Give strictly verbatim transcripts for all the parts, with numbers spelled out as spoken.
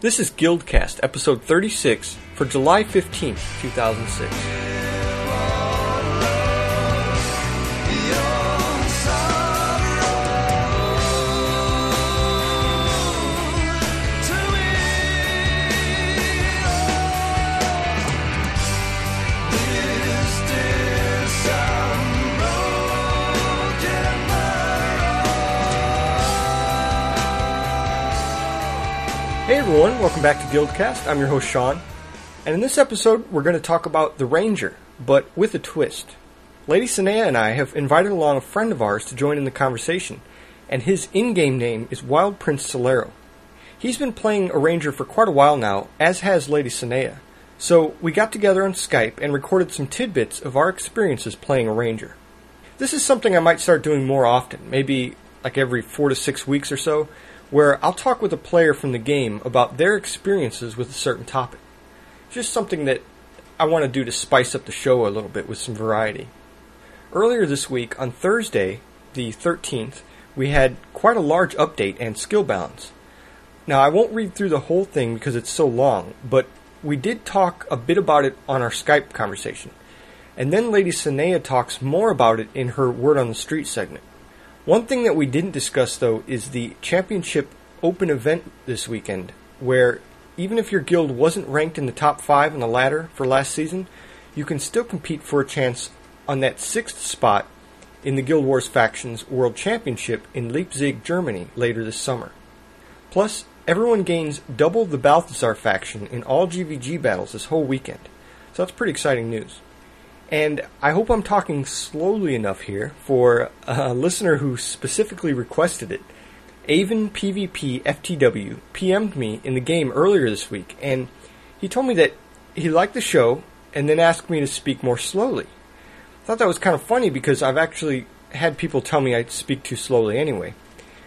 This is Guildcast, episode thirty-six, for July fifteenth, two thousand six. Hey everyone, welcome back to Guildcast. I'm your host Sean, and in this episode we're going to talk about the Ranger, but with a twist. Lady Sanea and I have invited along a friend of ours to join in the conversation, and his in-game name is Wild Prince Solero. He's been playing a Ranger for quite a while now, as has Lady Sanea, so we got together on Skype and recorded some tidbits of our experiences playing a Ranger. This is something I might start doing more often, maybe like every four to six weeks or so, where I'll talk with a player from the game about their experiences with a certain topic. Just something that I want to do to spice up the show a little bit with some variety. Earlier this week, on Thursday, the thirteenth, we had quite a large update and skill balance. Now, I won't read through the whole thing because it's so long, but we did talk a bit about it on our Skype conversation. And then Lady Sanea talks more about it in her Word on the Street segment. One thing that we didn't discuss, though, is the Championship Open event this weekend, where even if your guild wasn't ranked in the top five on the ladder for last season, you can still compete for a chance on that sixth spot in the Guild Wars Factions World Championship in Leipzig, Germany, later this summer. Plus, everyone gains double the Balthazar faction in all G V G battles this whole weekend, so that's pretty exciting news. And I hope I'm talking slowly enough here for a listener who specifically requested it. Avon P V P F T W P M'd me in the game earlier this week, and he told me that he liked the show and then asked me to speak more slowly. I thought that was kind of funny because I've actually had people tell me I speak too slowly anyway.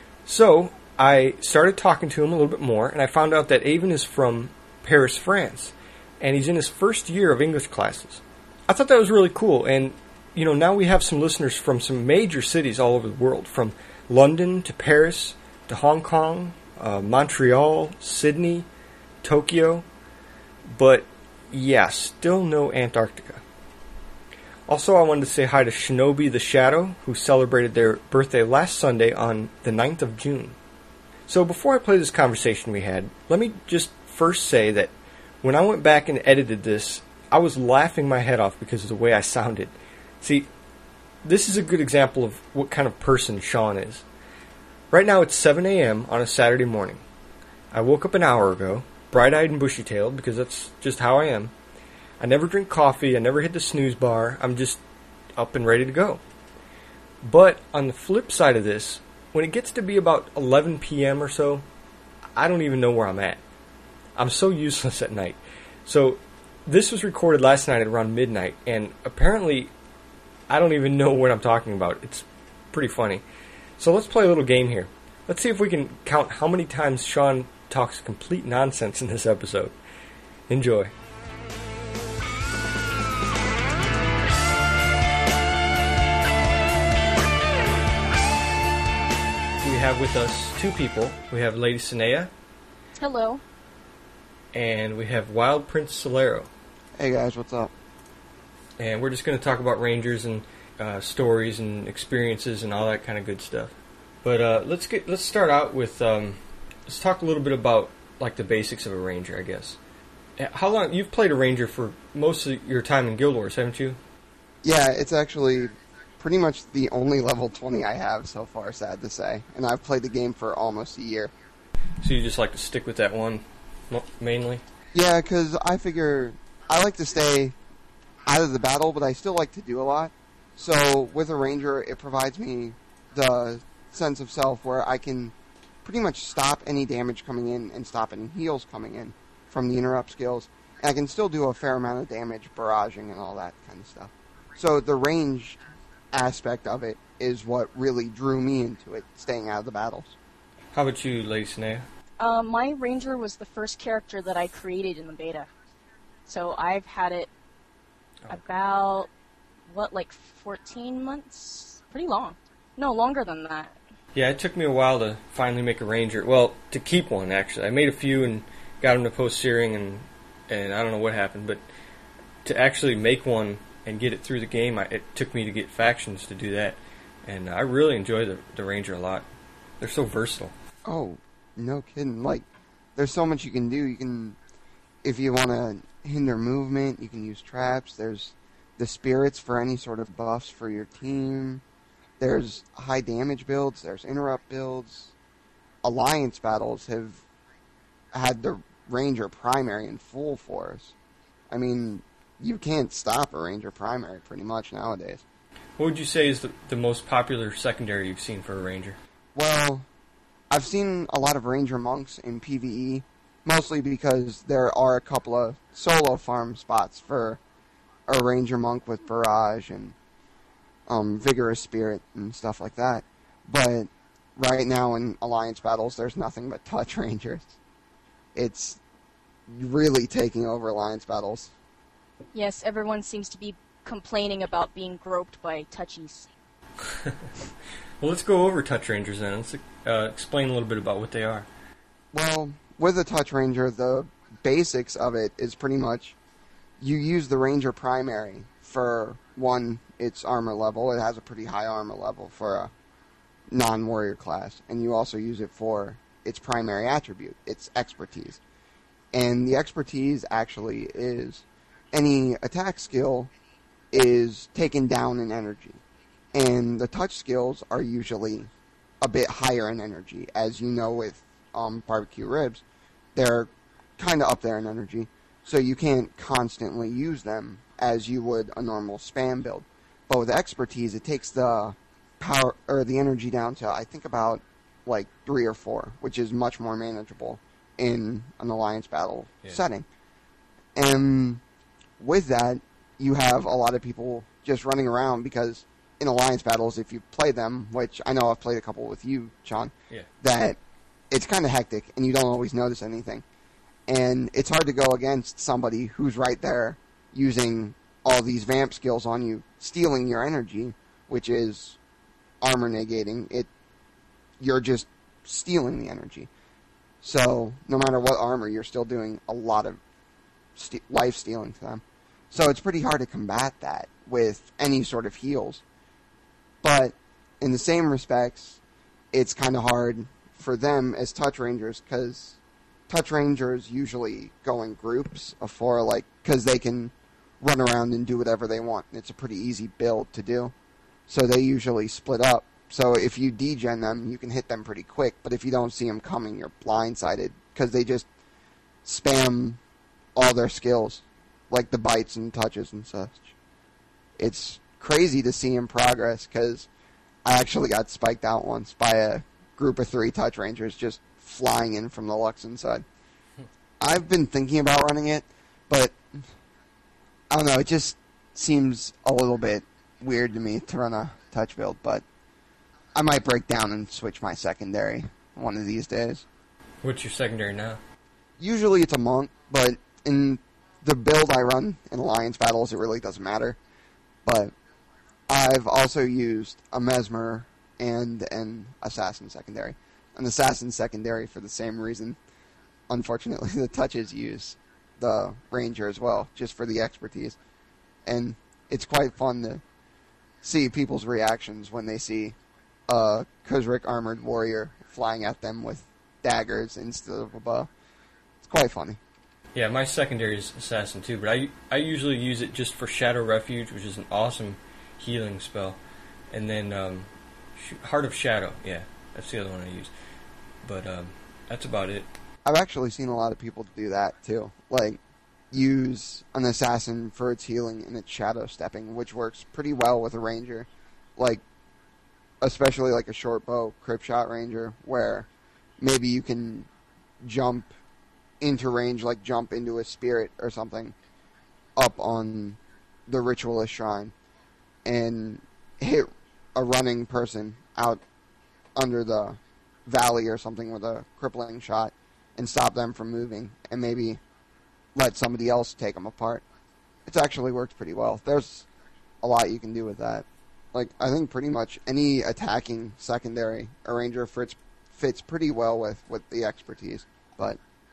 So I started talking to him a little bit more, and I found out that Avon is from Paris, France, and he's in his first year of English classes. I thought that was really cool, and, you know, now we have some listeners from some major cities all over the world, from London to Paris to Hong Kong, uh, Montreal, Sydney, Tokyo, but, yeah, still no Antarctica. Also, I wanted to say hi to Shinobi the Shadow, who celebrated their birthday last Sunday on the ninth of June. So before I play this conversation we had, let me just first say that when I went back and edited this, I was laughing my head off because of the way I sounded. See, this is a good example of what kind of person Sean is. Right now it's seven a.m. on a Saturday morning. I woke up an hour ago, bright-eyed and bushy-tailed, because that's just how I am. I never drink coffee, I never hit the snooze bar, I'm just up and ready to go. But on the flip side of this, when it gets to be about eleven p.m. or so, I don't even know where I'm at. I'm so useless at night. So this was recorded last night at around midnight, and apparently I don't even know what I'm talking about. It's pretty funny. So let's play a little game here. Let's see if we can count how many times Sean talks complete nonsense in this episode. Enjoy. We have with us two people. We have Lady Sanea. Hello. And we have Wild Prince Solero. Hey guys, what's up? And we're just going to talk about Rangers and uh, stories and experiences and all that kind of good stuff. But uh, let's get let's start out with um, let's talk a little bit about like the basics of a Ranger, I guess. How long you've played a Ranger for most of your time in Guild Wars, haven't you? Yeah, it's actually pretty much the only level twenty I have so far, sad to say, and I've played the game for almost a year. So you just like to stick with that one mainly? Yeah, because I figure I like to stay out of the battle, but I still like to do a lot. So with a Ranger, it provides me the sense of self where I can pretty much stop any damage coming in and stop any heals coming in from the interrupt skills. And I can still do a fair amount of damage, barraging and all that kind of stuff. So the ranged aspect of it is what really drew me into it, staying out of the battles. How about you, Lady Sanea? Uh, my Ranger was the first character that I created in the beta. So I've had it oh. about, what, like fourteen months? Pretty long. No, longer than that. Yeah, it took me a while to finally make a Ranger. Well, to keep one, actually. I made a few and got him to post Searing, and and I don't know what happened, but to actually make one and get it through the game, I, it took me to get factions to do that, and I really enjoy the the Ranger a lot. They're so versatile. Oh, no kidding. Like, there's so much you can do. You can, if you want to hinder movement, you can use traps. There's the spirits for any sort of buffs for your team. There's high damage builds. There's interrupt builds. Alliance battles have had the Ranger primary in full force. I mean, you can't stop a Ranger primary pretty much nowadays. What would you say is the, the most popular secondary you've seen for a Ranger? Well, I've seen a lot of Ranger monks in PvE, mostly because there are a couple of solo farm spots for a Ranger monk with Barrage and um, Vigorous Spirit and stuff like that. But right now in Alliance battles, there's nothing but touch Rangers. It's really taking over Alliance battles. Yes, everyone seems to be complaining about being groped by touchies. Well, let's go over Touch Rangers then. Let's uh, explain a little bit about what they are. Well, with a Touch Ranger, the basics of it is pretty much you use the Ranger primary for, one, its armor level. It has a pretty high armor level for a non-warrior class. And you also use it for its primary attribute, its expertise. And the expertise actually is any attack skill is taken down in energy. And the touch skills are usually a bit higher in energy. As you know with um, barbecue ribs, they're kind of up there in energy. So you can't constantly use them as you would a normal spam build. But with expertise, it takes the power or the energy down to, I think, about like three or four, which is much more manageable in an alliance battle yeah. setting. And with that, you have a lot of people just running around because in alliance battles, if you play them, which I know I've played a couple with you, Sean, yeah. that it's kind of hectic and you don't always notice anything. And it's hard to go against somebody who's right there using all these vamp skills on you, stealing your energy, which is armor negating. It, you're just stealing the energy. So no matter what armor, you're still doing a lot of st- life stealing to them. So it's pretty hard to combat that with any sort of heals. But in the same respects, it's kind of hard for them as Touch Rangers because Touch Rangers usually go in groups of four, like, because they can run around and do whatever they want. It's a pretty easy build to do. So they usually split up. So if you degen them, you can hit them pretty quick. But if you don't see them coming, you're blindsided because they just spam all their skills, like the bites and touches and such. It's crazy to see in progress because I actually got spiked out once by a group of three Touch Rangers just flying in from the Luxon side. I've been thinking about running it, but I don't know, it just seems a little bit weird to me to run a touch build, but I might break down and switch my secondary one of these days. What's your secondary now? Usually it's a monk, but in the build I run in alliance battles, it really doesn't matter. But I've also used a Mesmer and an Assassin secondary. An Assassin secondary for the same reason. Unfortunately, the touches use the Ranger as well, just for the expertise. And it's quite fun to see people's reactions when they see a Kuzrik armored warrior flying at them with daggers instead of a bow. It's quite funny. Yeah, my secondary is Assassin too, but I, I usually use it just for Shadow Refuge, which is an awesome healing spell. And then um, Heart of Shadow, yeah, that's the other one I use. But um, that's about it. I've actually seen a lot of people do that too. Like, use an Assassin for its healing and its shadow stepping, which works pretty well with a Ranger. Like, especially like a short bow Crypt Shot Ranger, where maybe you can jump into range, like jump into a spirit or something up on the Ritualist Shrine and hit a running person out under the valley or something with a crippling shot and stop them from moving and maybe let somebody else take them apart. It's actually worked pretty well. There's a lot you can do with that. Like, I think pretty much any attacking secondary a Ranger fits, fits pretty well with, with the expertise. But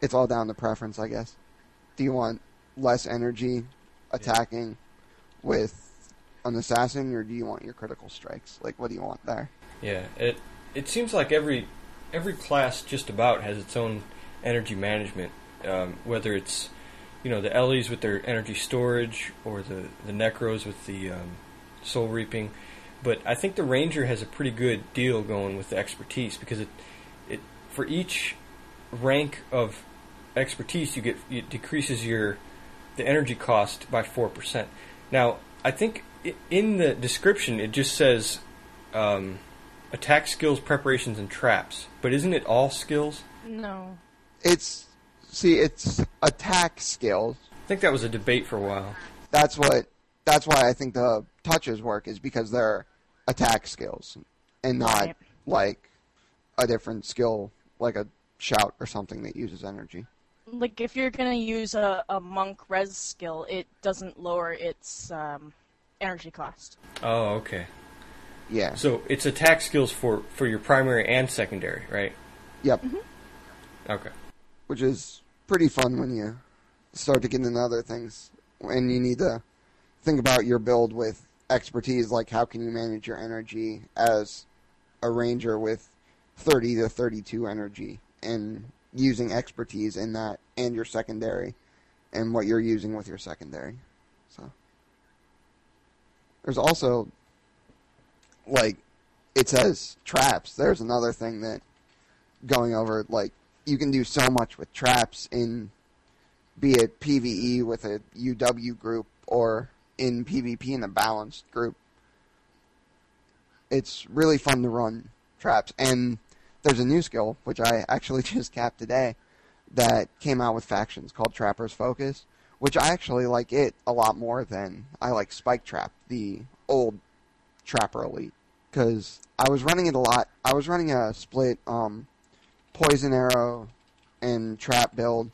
it's all down to preference, I guess. Do you want less energy attacking with an assassin, or do you want your critical strikes? Like, what do you want there? Yeah, it it seems like every every class just about has its own energy management, um, whether it's, you know, the Ellies with their energy storage, or the, the Necros with the um, soul reaping. But I think the Ranger has a pretty good deal going with the expertise, because it it for each rank of expertise you get, it decreases your the energy cost by four percent. Now, I think in the description it just says um, attack skills, preparations, and traps. But isn't it all skills? No. It's, see, it's attack skills. I think that was a debate for a while. That's what, that's why I think the touches work, is because they're attack skills and not Right. like a different skill, like a shout or something that uses energy. Like, if you're going to use a, a monk res skill, it doesn't lower its um, energy cost. Oh, okay. Yeah. So it's attack skills for, for your primary and secondary, right? Yep. Mm-hmm. Okay. Which is pretty fun when you start to get into other things, and you need to think about your build with expertise, like how can you manage your energy as a ranger with thirty to thirty-two energy, and using expertise in that and your secondary, and what you're using with your secondary. So there's also, like, it says traps. There's another thing that going over, like, you can do so much with traps in, be it PvE with a U W group or in PvP in a balanced group. It's really fun to run traps. And there's a new skill, which I actually just capped today, that came out with factions called Trapper's Focus, which I actually like it a lot more than I like Spike Trap, the old Trapper Elite. Because I was running it a lot. I was running a split um, Poison Arrow and Trap build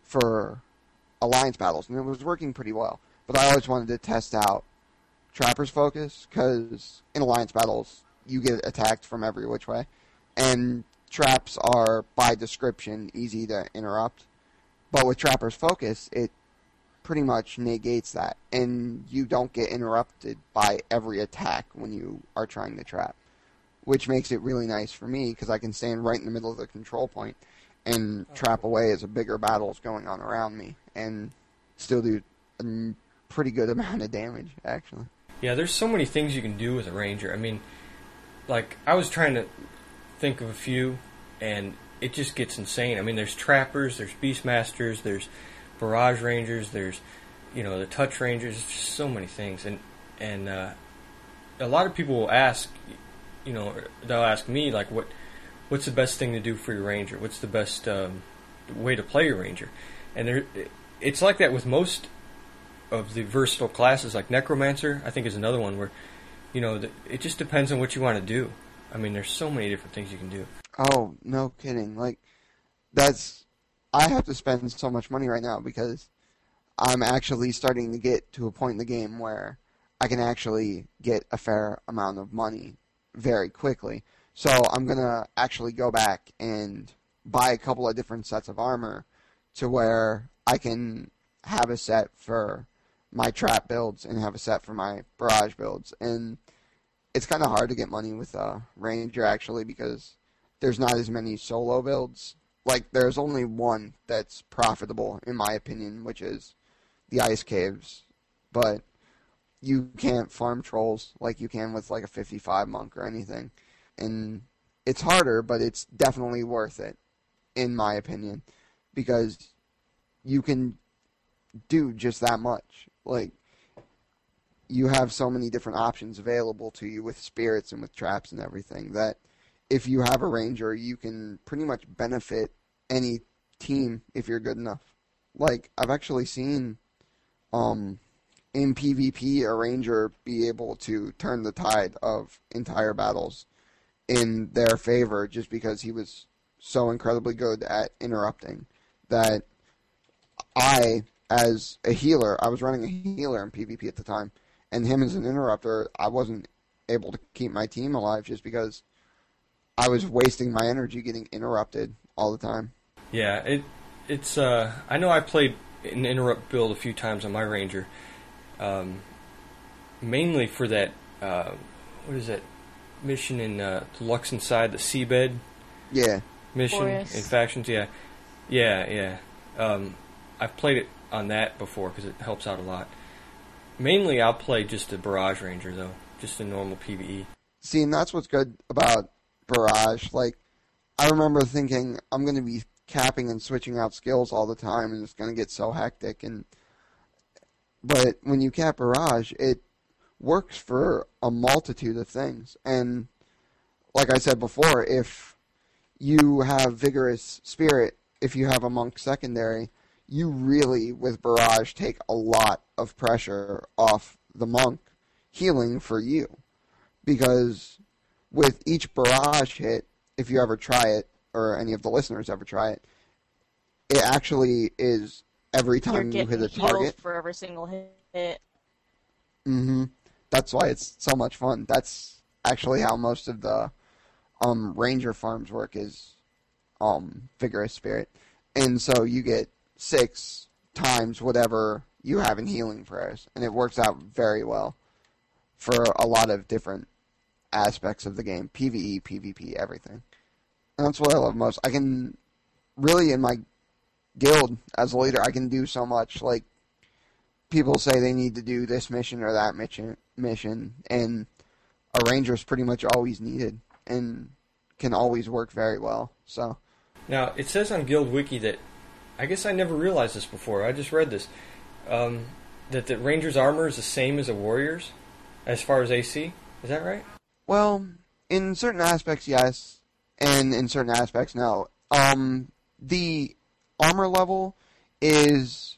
for Alliance battles, and it was working pretty well. But I always wanted to test out Trapper's Focus, because in Alliance battles, you get attacked from every which way. And traps are, by description, easy to interrupt. But with Trapper's Focus, it pretty much negates that. And you don't get interrupted by every attack when you are trying to trap. Which makes it really nice for me, because I can stand right in the middle of the control point and trap away as a bigger battle is going on around me. And still do a pretty good amount of damage, actually. Yeah, there's so many things you can do with a ranger. I mean, like, I was trying to think of a few, and it just gets insane. I mean, there's trappers, there's beastmasters, there's barrage rangers, there's, you know, the touch rangers. It's just so many things. And and uh, a lot of people will ask, you know, they'll ask me, like, what what's the best thing to do for your ranger? What's the best um, way to play your ranger? And there, it's like that with most of the versatile classes. Like Necromancer, I think, is another one where, you know, it just depends on what you want to do. I mean, there's so many different things you can do. Oh, no kidding. Like, that's, I have to spend so much money right now because I'm actually starting to get to a point in the game where I can actually get a fair amount of money very quickly. So I'm going to actually go back and buy a couple of different sets of armor to where I can have a set for my trap builds and have a set for my barrage builds. And it's kind of hard to get money with a ranger, actually, because there's not as many solo builds. Like, there's only one that's profitable, in my opinion, which is the Ice Caves. But you can't farm trolls like you can with, like, a fifty-five monk or anything. And it's harder, but it's definitely worth it, in my opinion, because you can do just that much. Like, you have so many different options available to you with spirits and with traps and everything that if you have a ranger, you can pretty much benefit any team if you're good enough. Like, I've actually seen um, in PvP a ranger be able to turn the tide of entire battles in their favor just because he was so incredibly good at interrupting that I, as a healer, I was running a healer in PvP at the time, and him as an interrupter, I wasn't able to keep my team alive just because I was wasting my energy getting interrupted all the time. Yeah, it it's uh, I know I played an interrupt build a few times on my Ranger, um, mainly for that. Uh, what is that mission in uh, the Luxon side, the seabed? Yeah. Mission Boreas. in factions, yeah, yeah, yeah. Um, I've played it on that before because it helps out a lot. Mainly, I'll play just the Barrage Ranger though, just a normal PvE. See, and that's what's good about Barrage. Like, I remember thinking I'm going to be capping and switching out skills all the time, and it's going to get so hectic. And but when you cap Barrage, it works for a multitude of things. And like I said before, if you have Vigorous Spirit, if you have a Monk secondary, you really, with Barrage, take a lot of pressure off the Monk healing for you. Because with each Barrage hit, if you ever try it, or any of the listeners ever try it, it actually is every time You're you hit a getting healed target. for every single hit. Mm-hmm. That's why it's so much fun. That's actually how most of the um, Ranger farms work, is um, Vigorous Spirit. And so you get six times whatever you have in healing prayers. And it works out very well for a lot of different aspects of the game. PvE, PvP, everything. And that's what I love most. I can really, in my guild as a leader, I can do so much. Like, people say they need to do this mission or that mission, mission, and a ranger is pretty much always needed and can always work very well. So Now, it says on Guild Wiki that, I guess I never realized this before, I just read this, um, that the Ranger's armor is the same as a Warrior's, as far as A C. Is that right? Well, in certain aspects, yes, and in certain aspects, no. Um, the armor level is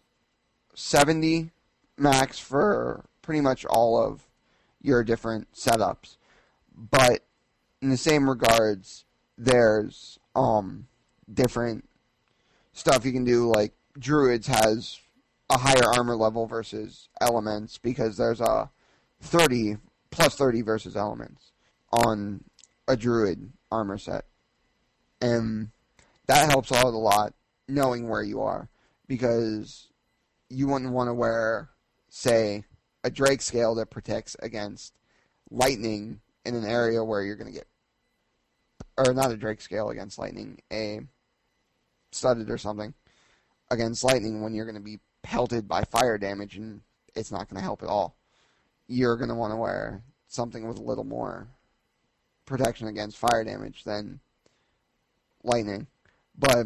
seventy max for pretty much all of your different setups, but in the same regards, there's um different stuff you can do. Like Druids has a higher armor level versus Elements because there's a thirty plus thirty versus Elements on a Druid armor set, and that helps out a lot knowing where you are, because you wouldn't want to wear, say, a Drake scale that protects against lightning in an area where you're going to get, or not a Drake scale against lightning, a studded or something against lightning when you're going to be pelted by fire damage, and it's not going to help at all. You're going to want to wear something with a little more protection against fire damage than lightning. But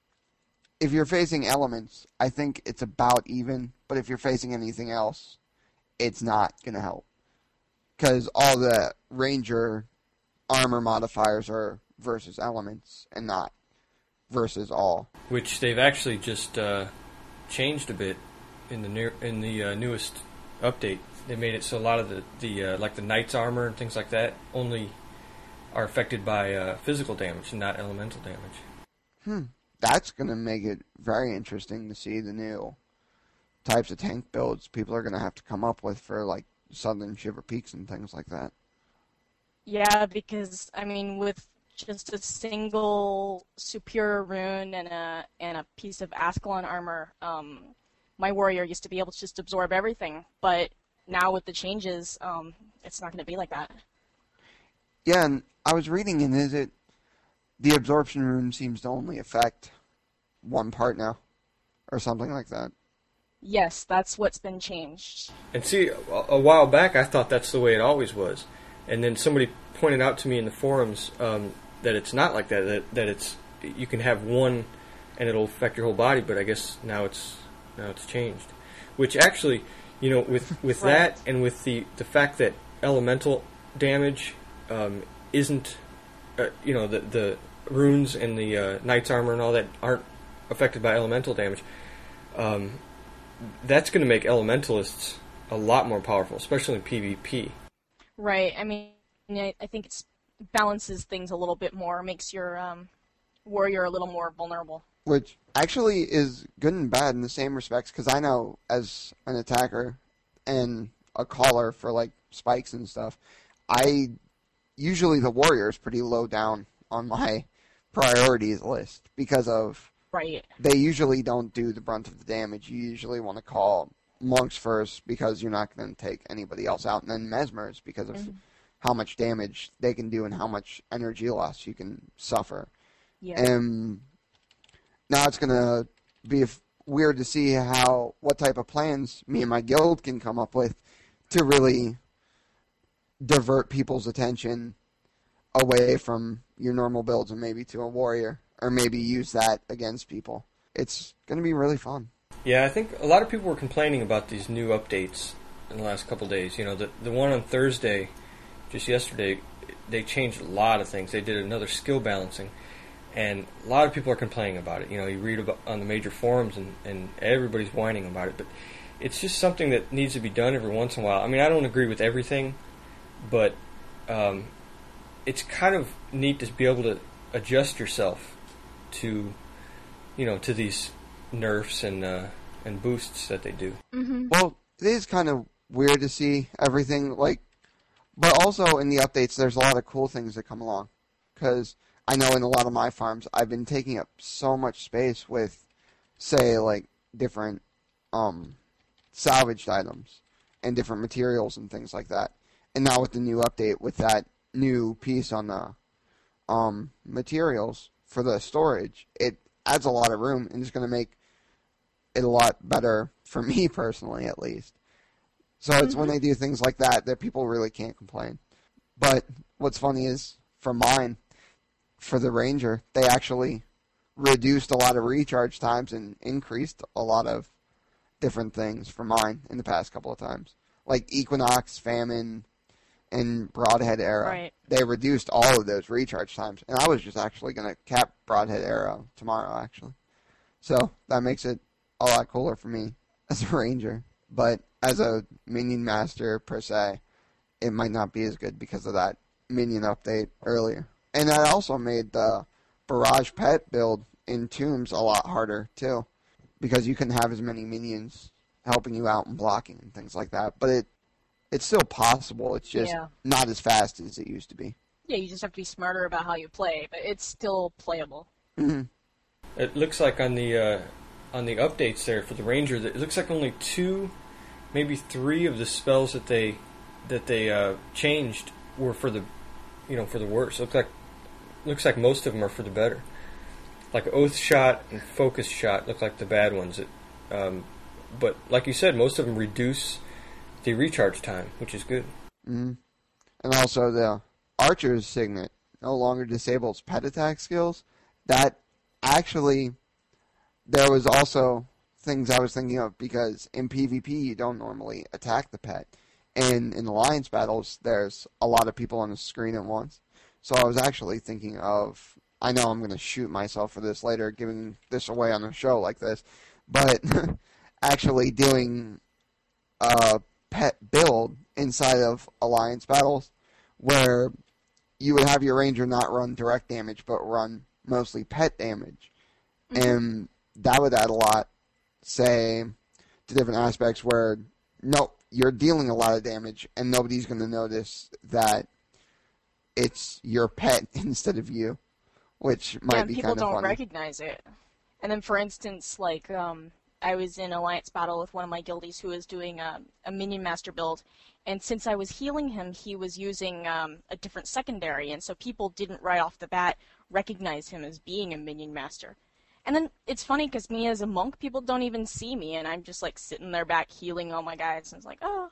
if you're facing Elements, I think it's about even. But if you're facing anything else, it's not going to help, because all the Ranger armor modifiers are versus Elements and not versus all. Which they've actually just uh, changed a bit in the near, in the uh, newest update. They made it so a lot of the, the uh, like the Knight's armor and things like that only are affected by uh, physical damage and not elemental damage. Hmm. That's going to make it very interesting to see the new types of tank builds people are going to have to come up with for, like, Southern Shiver Peaks and things like that. Yeah, because, I mean, with just a single Superior Rune and a and a piece of Ascalon armor, um, my warrior used to be able to just absorb everything, but now with the changes, um, it's not going to be like that. Yeah, and I was reading, and is it the absorption rune seems to only affect one part now, or something like that. Yes, that's what's been changed. And see, a, a while back I thought that's the way it always was, and then somebody pointed out to me in the forums um, that it's not like that. That that it's you can have one, and it'll affect your whole body. But I guess now it's now it's changed, which actually, you know, with with Right. that and with the the fact that elemental damage um, isn't, uh, you know, the the runes and the uh, knight's armor and all that aren't affected by elemental damage. Um, that's going to make elementalists a lot more powerful, especially in PvP. Right. I mean, I, I think it balances things a little bit more, makes your um, warrior a little more vulnerable. Which actually is good and bad in the same respects, because I know as an attacker and a caller for, like, spikes and stuff, I usually the warrior is pretty low down on my priorities list because of Right. they usually don't do the brunt of the damage. You usually want to call monks first because you're not going to take anybody else out, and then mesmers because of Mm-hmm. how much damage they can do and how much energy loss you can suffer. Yeah. And now it's going to be f- weird to see how what type of plans me and my guild can come up with to really divert people's attention away from your normal builds and maybe to a warrior, or maybe use that against people. It's going to be really fun. Yeah, I think a lot of people were complaining about these new updates in the last couple of days. You know, the the one on Thursday, just yesterday, they changed a lot of things. They did another skill balancing, and a lot of people are complaining about it. You know, you read about on the major forums, and, and everybody's whining about it. But it's just something that needs to be done every once in a while. I mean, I don't agree with everything, but um, it's kind of neat to be able to adjust yourself to, you know, to these nerfs and uh, and boosts that they do. Mm-hmm. Well, it is kind of weird to see everything, like, but also in the updates, there's a lot of cool things that come along. Because I know in a lot of my farms, I've been taking up so much space with, say, like, different um, salvaged items and different materials and things like that. And now with the new update, with that new piece on the um, materials for the storage, it adds a lot of room and it's going to make it a lot better for me personally, at least. So it's when they do things like that that people really can't complain. But what's funny is, for mine, for the Ranger, they actually reduced a lot of recharge times and increased a lot of different things for mine in the past couple of times. Like Equinox, Famine, and Broadhead Era. Right. They reduced all of those recharge times. And I was just actually going to cap Broadhead Era tomorrow, actually. So that makes it a lot cooler for me as a Ranger. But as a minion master, per se, it might not be as good because of that minion update earlier. And that also made the Barrage Pet build in Tombs a lot harder, too. Because you couldn't have as many minions helping you out and blocking and things like that. But it it's still possible. It's just Yeah. not as fast as it used to be. Yeah, you just have to be smarter about how you play, but it's still playable. Mm-hmm. It looks like on the uh, on the updates there for the Ranger, that it looks like only two, maybe three of the spells that they that they uh, changed were for the, you know, for the worse. Looks like looks like most of them are for the better. Like Oath Shot and Focus Shot look like the bad ones. It, um, but like you said, most of them reduce the recharge time, which is good. Mm-hmm. And also the Archer's Signet no longer disables pet attack skills. That actually, there was also things I was thinking of, because in PvP you don't normally attack the pet. And in alliance battles, there's a lot of people on the screen at once. So I was actually thinking of, I know I'm going to shoot myself for this later, giving this away on a show like this, but actually doing a pet build inside of alliance battles where you would have your Ranger not run direct damage, but run mostly pet damage. Mm-hmm. And that would add a lot, say, to different aspects where, no, you're dealing a lot of damage, and nobody's going to notice that it's your pet instead of you, which might yeah, be people kind of don't funny. recognize it. And then, for instance, like, um, I was in Alliance Battle with one of my guildies who was doing a, a Minion Master build, and since I was healing him, he was using um, a different secondary, and so people didn't right off the bat recognize him as being a Minion Master. And then it's funny because me as a monk, people don't even see me, and I'm just like sitting there back healing all my guys, and it's like, oh.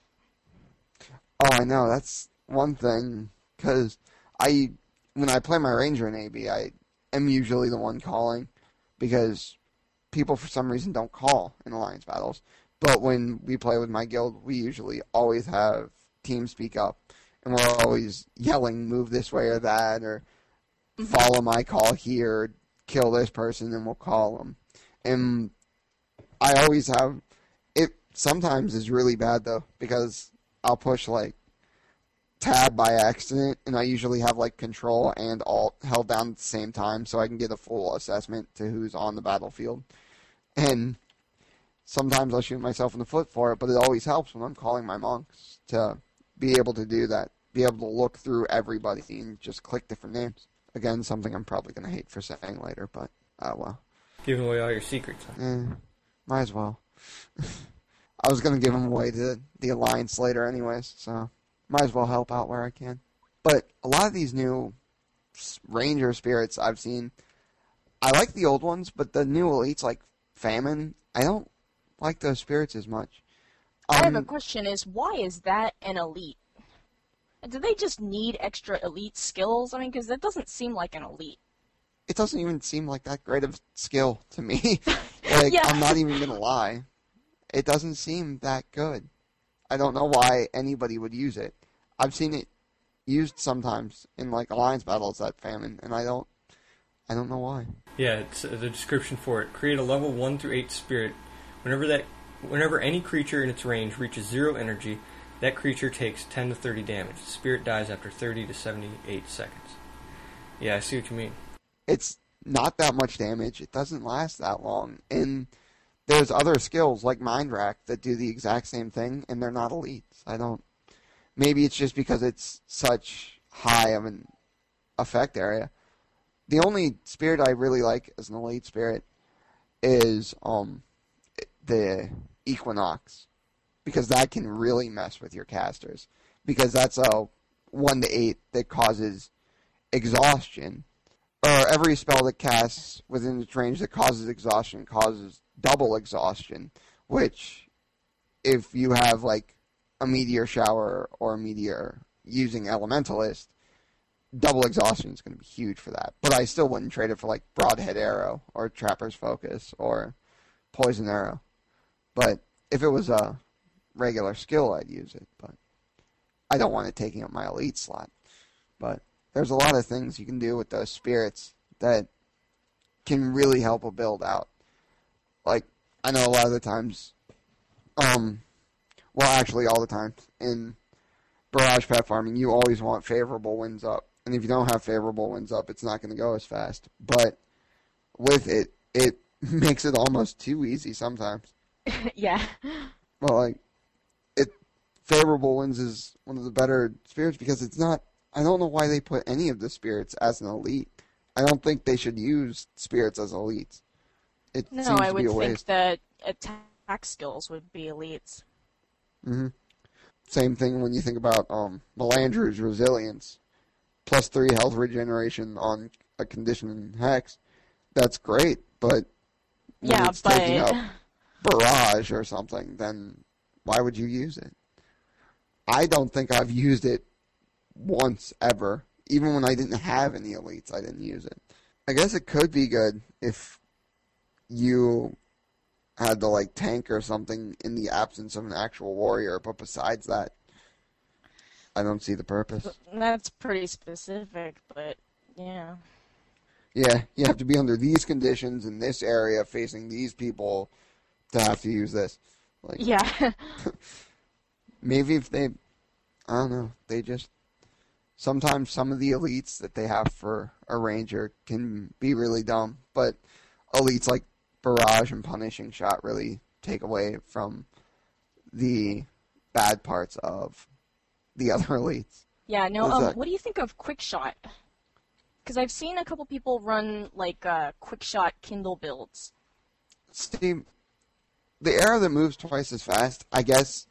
Oh, I know. That's one thing, because I, when I play my Ranger in A B, I am usually the one calling, because people for some reason don't call in alliance battles. But when we play with my guild, we usually always have teams speak up, and we're always yelling, move this way or that, or Mm-hmm. follow my call here, kill this person, and we'll call them. And I always have, it sometimes is really bad, though, because I'll push, like, tab by accident, and I usually have, like, control and alt held down at the same time so I can get a full assessment to who's on the battlefield. And sometimes I'll shoot myself in the foot for it, but it always helps when I'm calling my monks to be able to do that, be able to look through everybody and just click different names. Again, something I'm probably going to hate for saying later, but, uh, well. Giving away all your secrets. Huh? Eh, might as well. I was going to give them away to the Alliance later anyways, so might as well help out where I can. But a lot of these new Ranger spirits I've seen, I like the old ones, but the new elites like Famine, I don't like those spirits as much. Um, I have a question is, why is that an elite? Do they just need extra elite skills? I mean, because that doesn't seem like an elite. It doesn't even seem like that great of skill to me. Like, Yeah. I'm not even going to lie. It doesn't seem that good. I don't know why anybody would use it. I've seen it used sometimes in like alliance battles at Famine, and I don't, I don't know why. Yeah, it's uh, the description for it. Create a level one through eight spirit. Whenever that, whenever any creature in its range reaches zero energy, that creature takes ten to thirty damage. The spirit dies after thirty to seventy-eight seconds. Yeah, I see what you mean. It's not that much damage. It doesn't last that long, and there's other skills like Mind Rack that do the exact same thing, and they're not elites. I don't. Maybe it's just because it's such high of an effect area. The only spirit I really like as an elite spirit is um the Equinox, because that can really mess with your casters. Because that's a one to eight that causes exhaustion, or every spell that casts within its range that causes exhaustion causes double exhaustion. Which, if you have like a meteor shower or a meteor using Elementalist, double exhaustion is going to be huge for that. But I still wouldn't trade it for like Broadhead Arrow or Trapper's Focus or Poison Arrow. But if it was a regular skill, I'd use it. But I don't want it taking up my elite slot. But there's a lot of things you can do with those spirits that can really help a build out. Like, I know a lot of the times, um, well, actually all the time, in Barrage Pet Farming, you always want favorable winds up. And if you don't have favorable winds up, it's not going to go as fast. But with it, it makes it almost too easy sometimes. Yeah. Well, like, it favorable winds is one of the better spirits because it's not, I don't know why they put any of the spirits as an elite. I don't think they should use spirits as elites. It No, seems I to would be a think waste. that attack skills would be elites. hmm Same thing when you think about um, Melandru's Resilience. Plus three health regeneration on a condition hex. That's great, but when Yeah, it's taking but up Barrage or something, then why would you use it? I don't think I've used it once ever. Even when I didn't have any elites, I didn't use it. I guess it could be good if you had to like tank or something in the absence of an actual warrior, but besides that, I don't see the purpose. that's pretty specific, but yeah. Yeah, you have to be under these conditions in this area facing these people to have to use this. Like, Yeah. maybe if they, I don't know, they just, sometimes some of the elites that they have for a ranger can be really dumb, but elites like Barrage and Punishing Shot really take away from the bad parts of the other elites. Yeah, no, What's um, that? what do you think of Quick Shot? Because I've seen a couple people run, like, uh, Quick Shot Kindle builds. Steve, the arrow that moves twice as fast, I guess,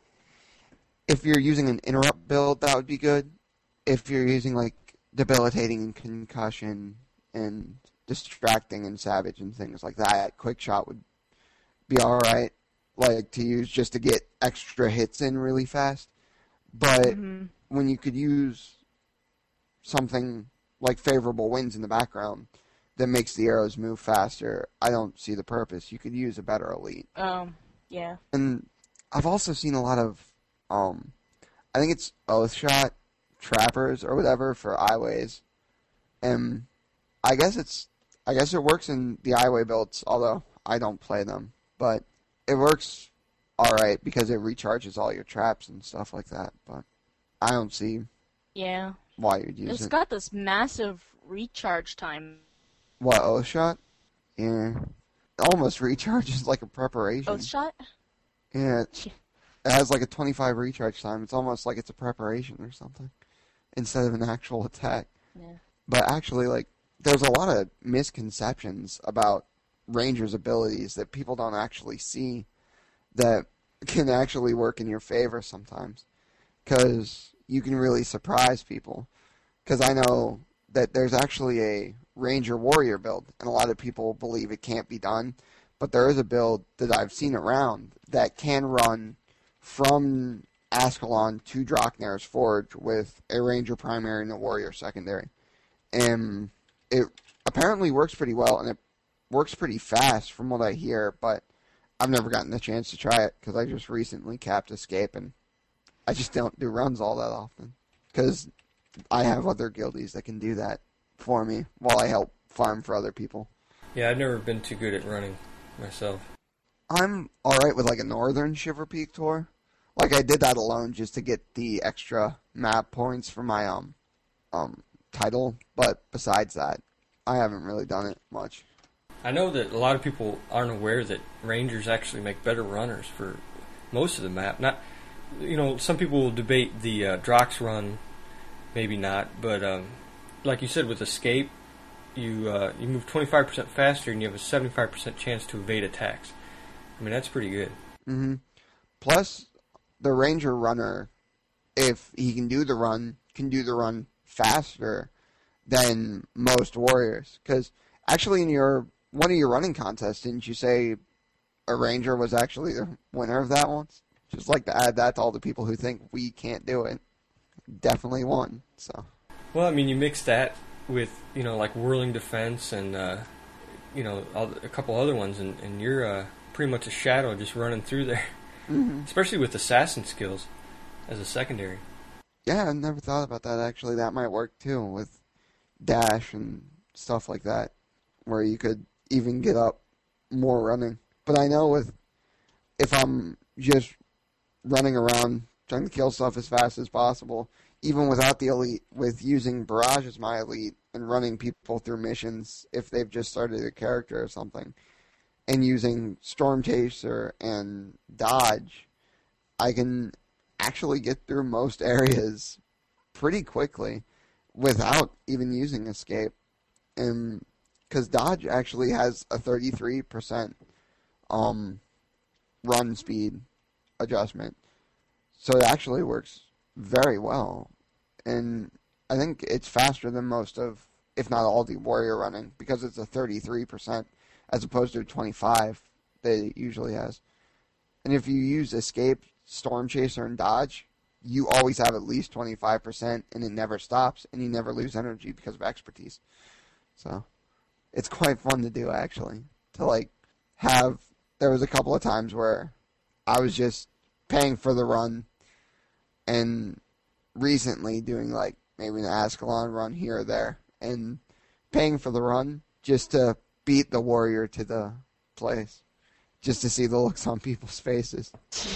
if you're using an interrupt build, that would be good. If you're using, like, debilitating and concussion and distracting and savage and things like that, Quick Shot would be alright, like, to use just to get extra hits in really fast. But Mm-hmm. when you could use something like favorable winds in the background that makes the arrows move faster, I don't see the purpose. You could use a better elite. Um, yeah. And I've also seen a lot of, um, I think it's Oathshot trappers or whatever for Eyeways. And I guess it's, I guess it works in the Eyeway builds, although I don't play them. But it works alright because it recharges all your traps and stuff like that. But I don't see Yeah. why you'd use It's it. got this massive recharge time. What, Oathshot? Yeah. It almost recharges like a preparation. Oath Shot? Yeah, it, it has like a twenty-five recharge time. It's almost like it's a preparation or something instead of an actual attack. Yeah. But actually, like, there's a lot of misconceptions about Ranger's abilities that people don't actually see that can actually work in your favor sometimes. Because you can really surprise people. Because I know that there's actually a Ranger Warrior build, and a lot of people believe it can't be done, but there is a build that I've seen around that can run from Ascalon to Draknar's Forge with a Ranger primary and a Warrior secondary. And it apparently works pretty well, and it works pretty fast from what I hear, but I've never gotten the chance to try it because I just recently capped Escape, and I just don't do runs all that often because I have other guildies that can do that for me while I help farm for other people. Yeah, I've never been too good at running myself. I'm alright with like a Northern Shiver Peak tour. Like I did that alone just to get the extra map points for my um um title, but besides that, I haven't really done it much. I know that a lot of people aren't aware that Rangers actually make better runners for most of the map. Not, you know, some people will debate the uh, Drox run, maybe not, but um, like you said with Escape, you uh, you move twenty-five percent faster and you have a seventy-five percent chance to evade attacks. I mean, that's pretty good. Mm-hmm. Plus, the Ranger runner, if he can do the run, can do the run faster than most warriors. Because actually, in your one of your running contests, didn't you say a Ranger was actually the winner of that once? Just like to add that to all the people who think we can't do it. Definitely won. So. Well, I mean, you mix that with, you know, like Whirling Defense and, uh, you know, a couple other ones, and, and you're uh, pretty much a shadow just running through there. Mm-hmm. Especially with assassin skills as a secondary. Yeah, I never thought about that, actually. That might work, too, with dash and stuff like that, where you could even get up more running. But I know with if I'm just running around trying to kill stuff as fast as possible, even without the elite, with using Barrage as my elite and running people through missions if they've just started a character or something, and using Storm Chaser and Dodge, I can actually get through most areas pretty quickly without even using Escape. And because Dodge actually has a thirty-three percent um, run speed adjustment. So it actually works very well. And I think it's faster than most of, if not all, the Warrior running, because it's a thirty-three percent as opposed to a twenty-five that it usually has. And if you use Escape, Storm Chaser, and Dodge, you always have at least twenty-five percent, and it never stops, and you never lose energy because of expertise. So it's quite fun to do, actually. To, like, have... There was a couple of times where I was just paying for the run, and recently doing, like, maybe an Ascalon run here or there, and paying for the run just to beat the Warrior to the place, just to see the looks on people's faces.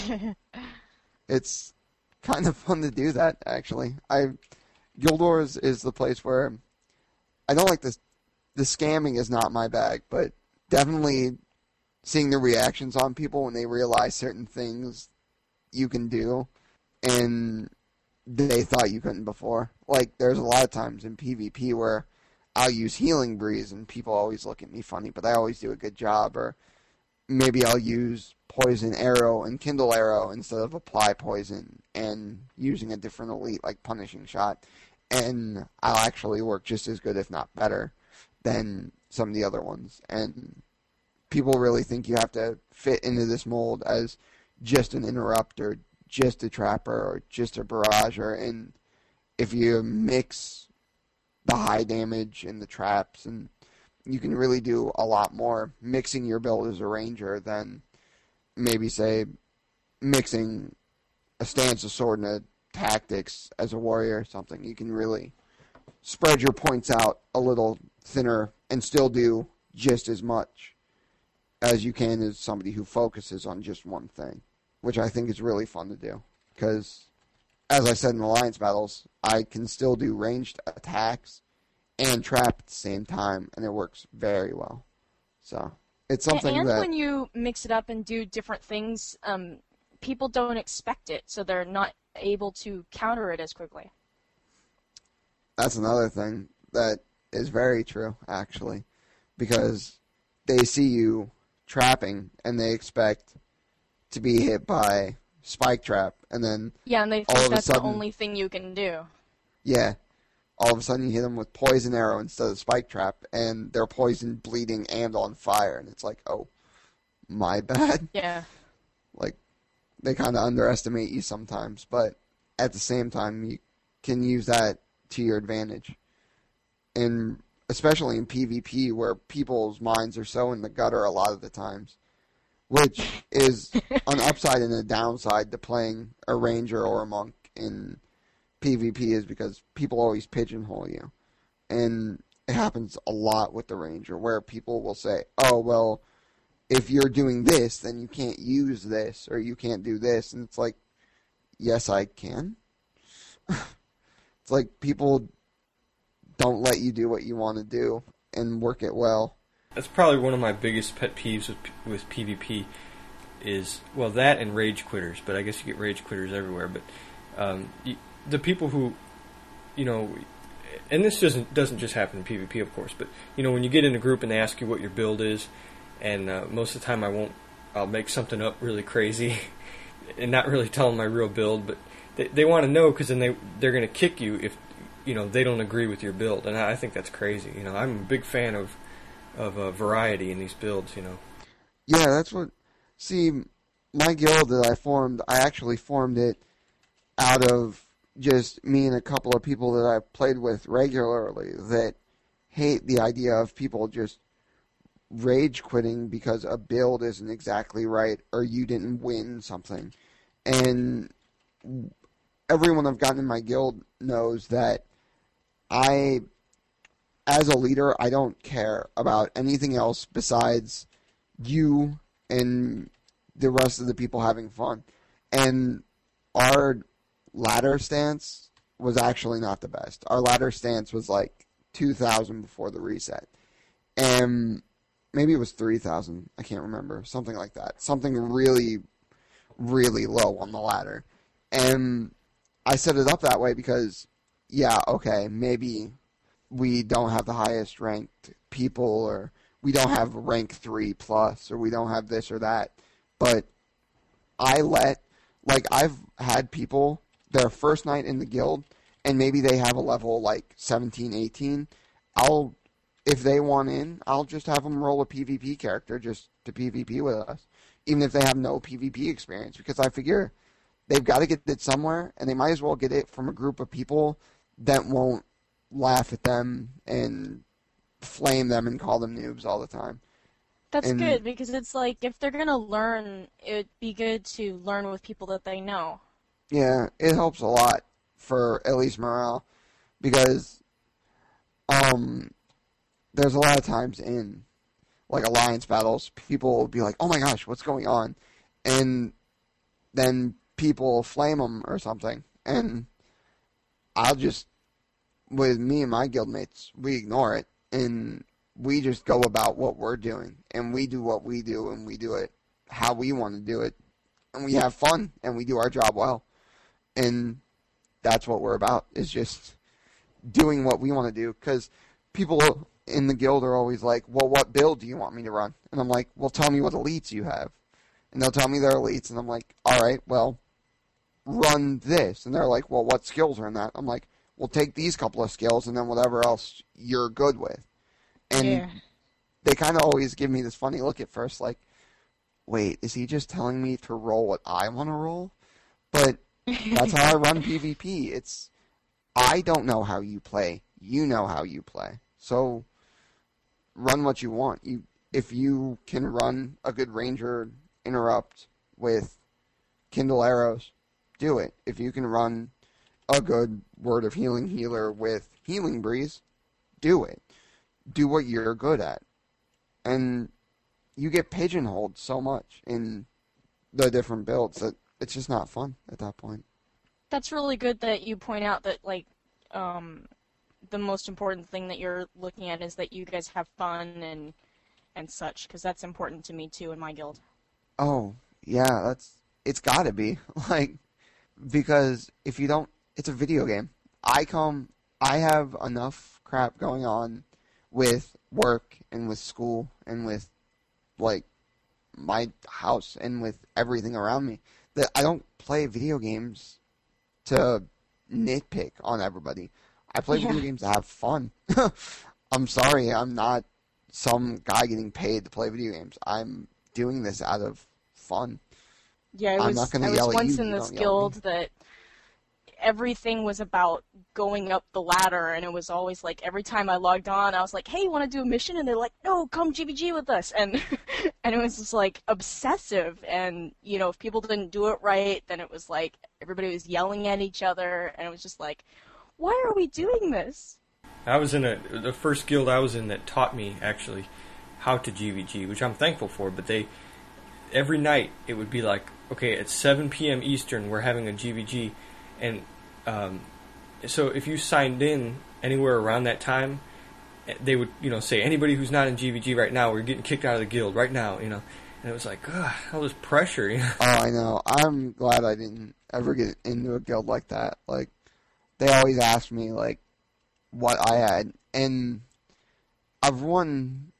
It's kind of fun to do that, actually. I Guild Wars is the place where I don't like this. The scamming is not my bag, but definitely seeing the reactions on people when they realize certain things you can do and they thought you couldn't before. Like, there's a lot of times in PvP where I'll use Healing Breeze and people always look at me funny, but I always do a good job. Or maybe I'll use Poison Arrow and Kindle Arrow instead of Apply Poison and using a different elite like Punishing Shot. And I'll actually work just as good, if not better, than some of the other ones. And people really think you have to fit into this mold as just an interrupt or just a trapper or just a barrager. And if you mix the high damage and the traps, and you can really do a lot more mixing your build as a ranger than maybe, say, mixing a stance, a sword, and a tactics as a warrior or something. You can really spread your points out a little thinner and still do just as much as you can as somebody who focuses on just one thing, which I think is really fun to do. Because, as I said in Alliance battles, I can still do ranged attacks and trap at the same time, and it works very well. So, it's something and that... when you mix it up and do different things, um, people don't expect it, so they're not able to counter it as quickly. That's another thing that is very true, actually. Because they see you trapping and they expect to be hit by spike trap, and then Yeah, and they all think of a that's the sudden, only thing you can do. yeah, all of a sudden you hit them with poison arrow instead of spike trap, and they're poisoned, bleeding, and on fire, and it's like, oh, my bad. Yeah. Like, they kind of underestimate you sometimes, but at the same time, you can use that to your advantage. And especially in PvP, where people's minds are so in the gutter a lot of the times, which is an upside and a downside to playing a ranger or a monk in PvP, is because people always pigeonhole you. And it happens a lot with the ranger, where people will say, oh, well, if you're doing this, then you can't use this, or you can't do this. And it's like, yes, I can. It's like people don't let you do what you want to do and work it well. That's probably one of my biggest pet peeves with with PvP is, well, that and rage quitters, but I guess you get rage quitters everywhere. But um, you, the people who, you know, and this doesn't doesn't just happen in PvP, of course, but, you know, when you get in a group and they ask you what your build is, and uh, most of the time I won't, I'll make something up really crazy and not really tell them my real build, but they, they want to know, because then they, they're going to kick you if, you know, they don't agree with your build, and I, I think that's crazy. You know, I'm a big fan of of uh, variety in these builds, you know. Yeah, that's what... See, my guild that I formed, I actually formed it out of just me and a couple of people that I played with regularly that hate the idea of people just rage quitting because a build isn't exactly right or you didn't win something. And everyone I've gotten in my guild knows that I... as a leader, I don't care about anything else besides you and the rest of the people having fun. And our ladder stance was actually not the best. Our ladder stance was like two thousand before the reset. And maybe it was three thousand. I can't remember. Something like that. Something really, really low on the ladder. And I set it up that way because, yeah, okay, maybe we don't have the highest ranked people, or we don't have rank three plus, or we don't have this or that. But I let, like, I've had people, their first night in the guild, and maybe they have a level like seventeen, eighteen. I'll, if they want in, I'll just have them roll a PvP character just to PvP with us, even if they have no PvP experience, because I figure they've got to get it somewhere, and they might as well get it from a group of people that won't laugh at them and flame them and call them noobs all the time. That's And- good, because it's like, if they're going to learn, it would be good to learn with people that they know. Yeah, it helps a lot for at least morale, because um, there's a lot of times in like alliance battles, people will be like, "Oh my gosh, what's going on?" And then people flame them or something, and I'll just, with me and my guildmates, we ignore it, and we just go about what we're doing, and we do what we do, and we do it how we want to do it, and we have fun, and we do our job well. And that's what we're about, is just doing what we want to do. Because people in the guild are always like, well, what build do you want me to run? And I'm like, well, tell me what elites you have. And they'll tell me they're elites, and I'm like, all right, well, run this. And they're like, well, what skills are in that? I'm like, well, take these couple of skills, and then whatever else you're good with. And Yeah. they kind of always give me this funny look at first, like, wait, is he just telling me to roll what I want to roll? But that's how I run PvP. It's, I don't know how you play. You know how you play. So run what you want. You, if you can run a good ranger interrupt with kindle arrows, do it. If you can run a good word of healing healer with healing breeze, do it. Do what you're good at. And you get pigeonholed so much in the different builds that it's just not fun at that point. That's really good that you point out that, like, um, the most important thing that you're looking at is that you guys have fun and and such, because that's important to me too in my guild. Oh, yeah, that's, it's gotta be. Like, because if you don't, it's a video game. I come, I have enough crap going on with work and with school and with, like, my house and with everything around me, that I don't play video games to nitpick on everybody. I play Yeah. video games to have fun. I'm sorry, I'm not some guy getting paid to play video games. I'm doing this out of fun. Yeah, I I'm was, not gonna I was yell at once you, in you this don't yell at guild me. that everything was about going up the ladder, and it was always like every time I logged on, I was like, "Hey, want to do a mission?" And they're like, "No, come G V G with us." And and it was just like obsessive. And you know, if people didn't do it right, then it was like everybody was yelling at each other, and it was just like, "Why are we doing this?" I was in a the first guild I was in that taught me actually how to G V G, which I'm thankful for. But they every night it would be like, okay, at seven p.m. Eastern we're having a G V G, and um, so if you signed in anywhere around that time, they would you know say anybody who's not in G V G right now, we're getting kicked out of the guild right now, you know, and it was like, ugh, all this pressure, you know. Oh, I know. I'm glad I didn't ever get into a guild like that. Like, they always ask me, like, what I had, and I've won,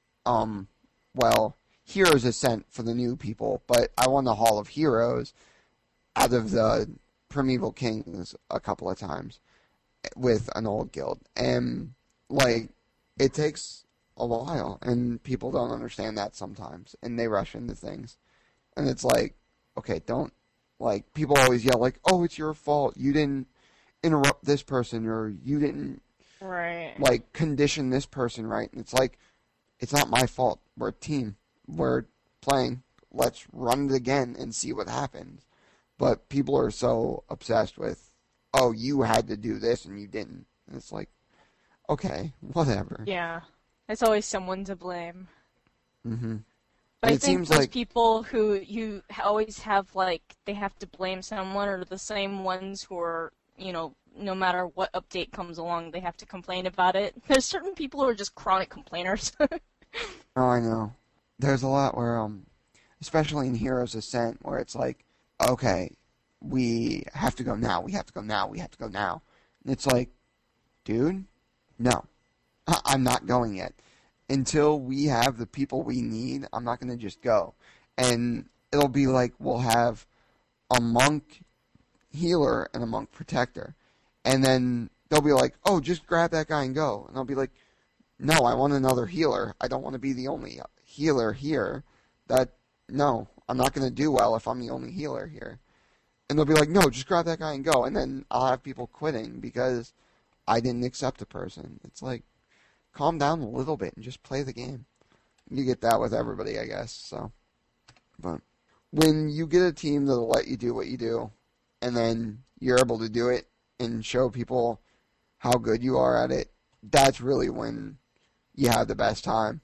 um, well, Heroes Ascent for the new people, but I won the Hall of Heroes out of the Primeval Kings a couple of times with an old guild, and, like, it takes a while, and people don't understand that sometimes, and they rush into things, and it's like, okay, don't, like, people always yell, like, oh, it's your fault, you didn't interrupt this person, or you didn't, Right. like, condition this person right. And it's like, it's not my fault. We're a team. We're playing. Let's run it again and see what happens. But people are so obsessed with, oh, you had to do this and you didn't. And it's like, okay, whatever. Yeah. There's always someone to blame. Mm-hmm. But And I it think seems those like- people who you always have, like, they have to blame someone are the same ones who are, you know, no matter what update comes along, they have to complain about it. There's certain people who are just chronic complainers. Oh, I know. There's a lot where, um, especially in Heroes Ascent, where it's like, okay, we have to go now, we have to go now, we have to go now. And it's like, dude, no, I- I'm not going yet. Until we have the people we need, I'm not going to just go. And it'll be like, we'll have a monk healer and a monk protector. And then they'll be like, oh, just grab that guy and go. And I'll be like, no, I want another healer. I don't want to be the only healer here. That, no, I'm not going to do well if I'm the only healer here. And they'll be like, no, just grab that guy and go. And then I'll have people quitting because I didn't accept a person. It's like, calm down a little bit and just play the game. You get that with everybody, I guess. So, but when you get a team that'll let you do what you do, and then you're able to do it and show people how good you are at it, that's really when you have the best time,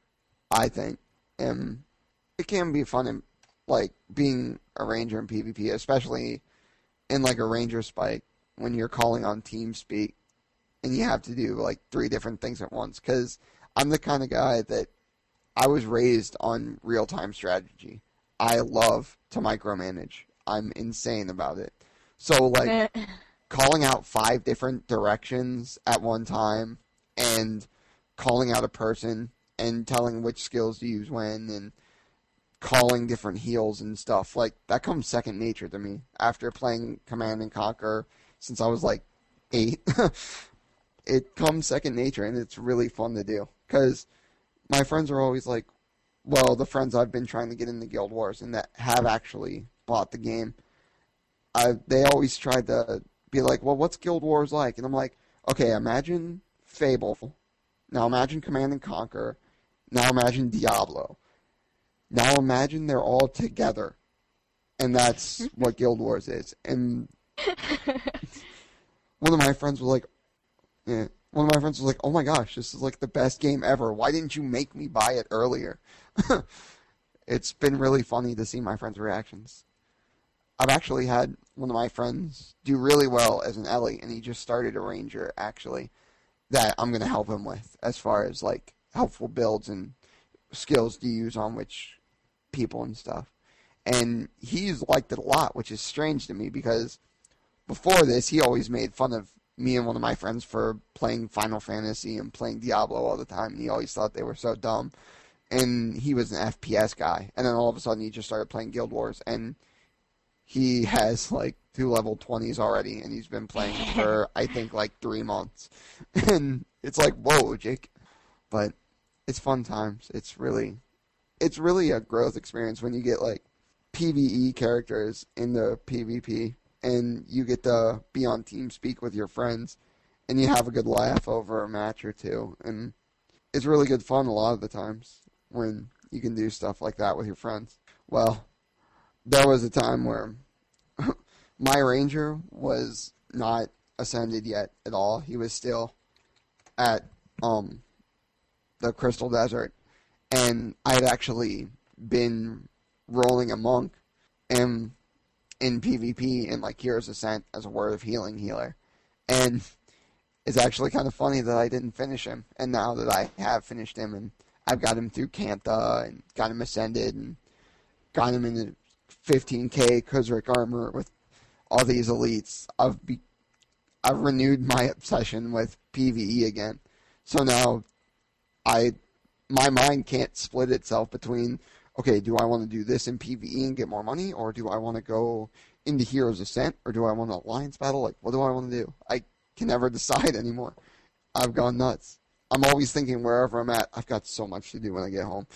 I think. And it can be fun, in, like, being a ranger in PvP, especially in, like, a ranger spike, when you're calling on TeamSpeak, and you have to do, like, three different things at once. Because I'm the kind of guy that I was raised on real-time strategy. I love to micromanage. I'm insane about it. So, like, calling out five different directions at one time and calling out a person and telling which skills to use when and calling different heals and stuff, like, that comes second nature to me after playing Command and Conquer since I was, like, eight. It comes second nature, and it's really fun to do. Because my friends are always like, well, the friends I've been trying to get into Guild Wars and that have actually bought the game, I, they always tried to be like, well, what's Guild Wars like? And I'm like, okay, imagine Fable. Now imagine Command and Conquer. Now imagine Diablo. Now imagine they're all together. And that's what Guild Wars is. And one of my friends was like, yeah, one of my friends was like, oh my gosh, this is like the best game ever. Why didn't you make me buy it earlier? It's been really funny to see my friends' reactions. I've actually had one of my friends do really well as an Ellie, and he just started a Ranger, actually, that I'm going to help him with as far as, like, helpful builds and skills to use on which people and stuff. And he's liked it a lot, which is strange to me because before this, he always made fun of me and one of my friends for playing Final Fantasy and playing Diablo all the time. And he always thought they were so dumb. And he was an F P S guy. And then all of a sudden he just started playing Guild Wars. And he has like two level twenties already. And he's been playing for, I think, like three months. And it's like, whoa, Jake. But it's fun times. It's really, it's really a growth experience when you get like PvE characters in the PvP. And you get to be on TeamSpeak with your friends. And you have a good laugh over a match or two. And it's really good fun a lot of the times when you can do stuff like that with your friends. Well, there was a time where my ranger was not ascended yet at all. He was still at um, the Crystal Desert. And I had actually been rolling a monk and in PvP in like Heroes Ascent as a Word of Healing healer. And it's actually kind of funny that I didn't finish him. And now that I have finished him and I've got him through Kantha and got him ascended and got him into fifteen K Kuzrik armor with all these elites. I've be, I've renewed my obsession with PvE again. So now I my mind can't split itself between, okay, do I want to do this in PvE and get more money, or do I want to go into Heroes Ascent, or do I want an alliance battle? Like, what do I want to do? I can never decide anymore. I've gone nuts. I'm always thinking wherever I'm at, I've got so much to do when I get home.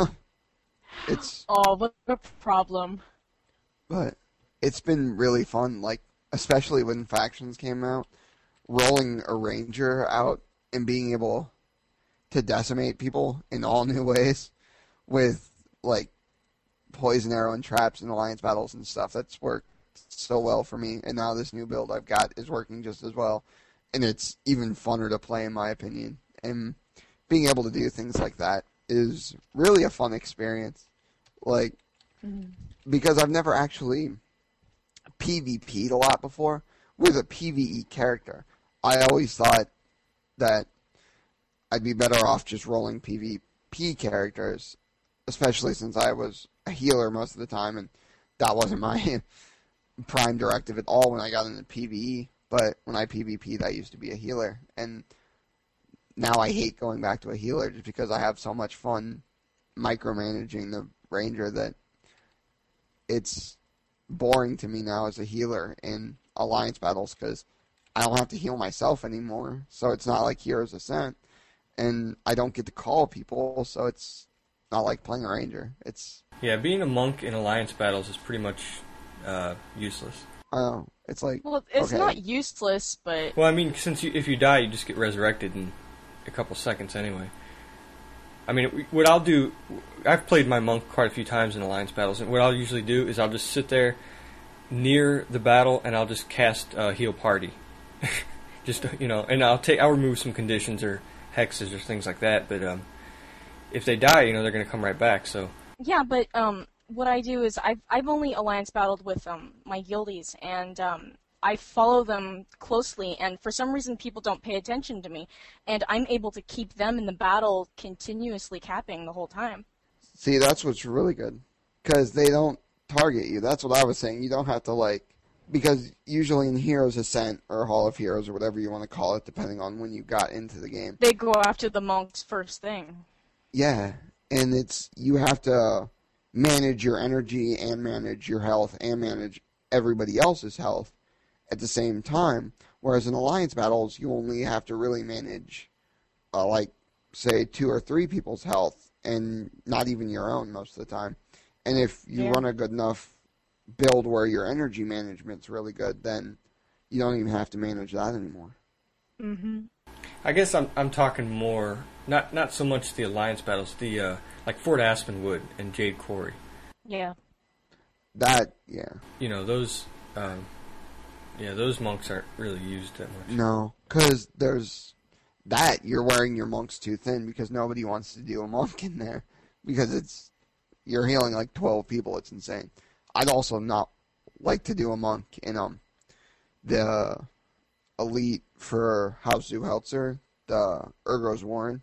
It's Oh, what a problem. But it's been really fun, like, especially when factions came out, rolling a ranger out and being able to decimate people in all new ways with, like, poison arrow and traps and alliance battles and stuff. That's worked so well for me, and now this new build I've got is working just as well. And it's even funner to play, in my opinion. And being able to do things like that is really a fun experience. Like, mm. because I've never actually PvP'd a lot before with a PvE character. I always thought that I'd be better off just rolling PvP characters, especially since I was a healer most of the time, and that wasn't my prime directive at all when I got into PvE. But when I PvP'd, I used to be a healer, and now I hate going back to a healer just because I have so much fun micromanaging the ranger that it's boring to me now as a healer in alliance battles because I don't have to heal myself anymore, so it's not like Heroes Ascent, and I don't get to call people, so it's not like playing a ranger. It's yeah, being a monk in alliance battles is pretty much uh, useless. Oh, it's like well, it's okay. not useless, but well, I mean, since you, if you die, you just get resurrected in a couple seconds anyway. I mean, what I'll do, I've played my monk quite a few times in alliance battles, and what I'll usually do is I'll just sit there near the battle and I'll just cast uh, heal party, just you know, and I'll take I'll remove some conditions or hexes or things like that. But um, if they die, you know, they're going to come right back. So yeah, but um, what I do is I've I've only alliance battled with um my guildies, and um. I follow them closely, and for some reason people don't pay attention to me, and I'm able to keep them in the battle continuously capping the whole time. See, that's what's really good, because they don't target you. That's what I was saying. You don't have to, like, because usually in Heroes Ascent, or Hall of Heroes, or whatever you want to call it, depending on when you got into the game. They go after the monks first thing. Yeah, and it's, you have to manage your energy, and manage your health, and manage everybody else's health at the same time, whereas in alliance battles, you only have to really manage, uh, like, say, two or three people's health, and not even your own most of the time. And if you yeah. run a good enough build where your energy management's really good, then you don't even have to manage that anymore. Mm-hmm. I guess I'm I'm talking more, not not so much the alliance battles, the uh, like Fort Aspenwood and Jade Quarry. Yeah. That, yeah. You know, those... Um, Yeah, those monks aren't really used that much. No, because there's that, you're wearing your monks too thin because nobody wants to do a monk in there because it's, you're healing like twelve people, it's insane. I'd also not like to do a monk in um the elite for House Zuhelzer, the Urgo's Warren.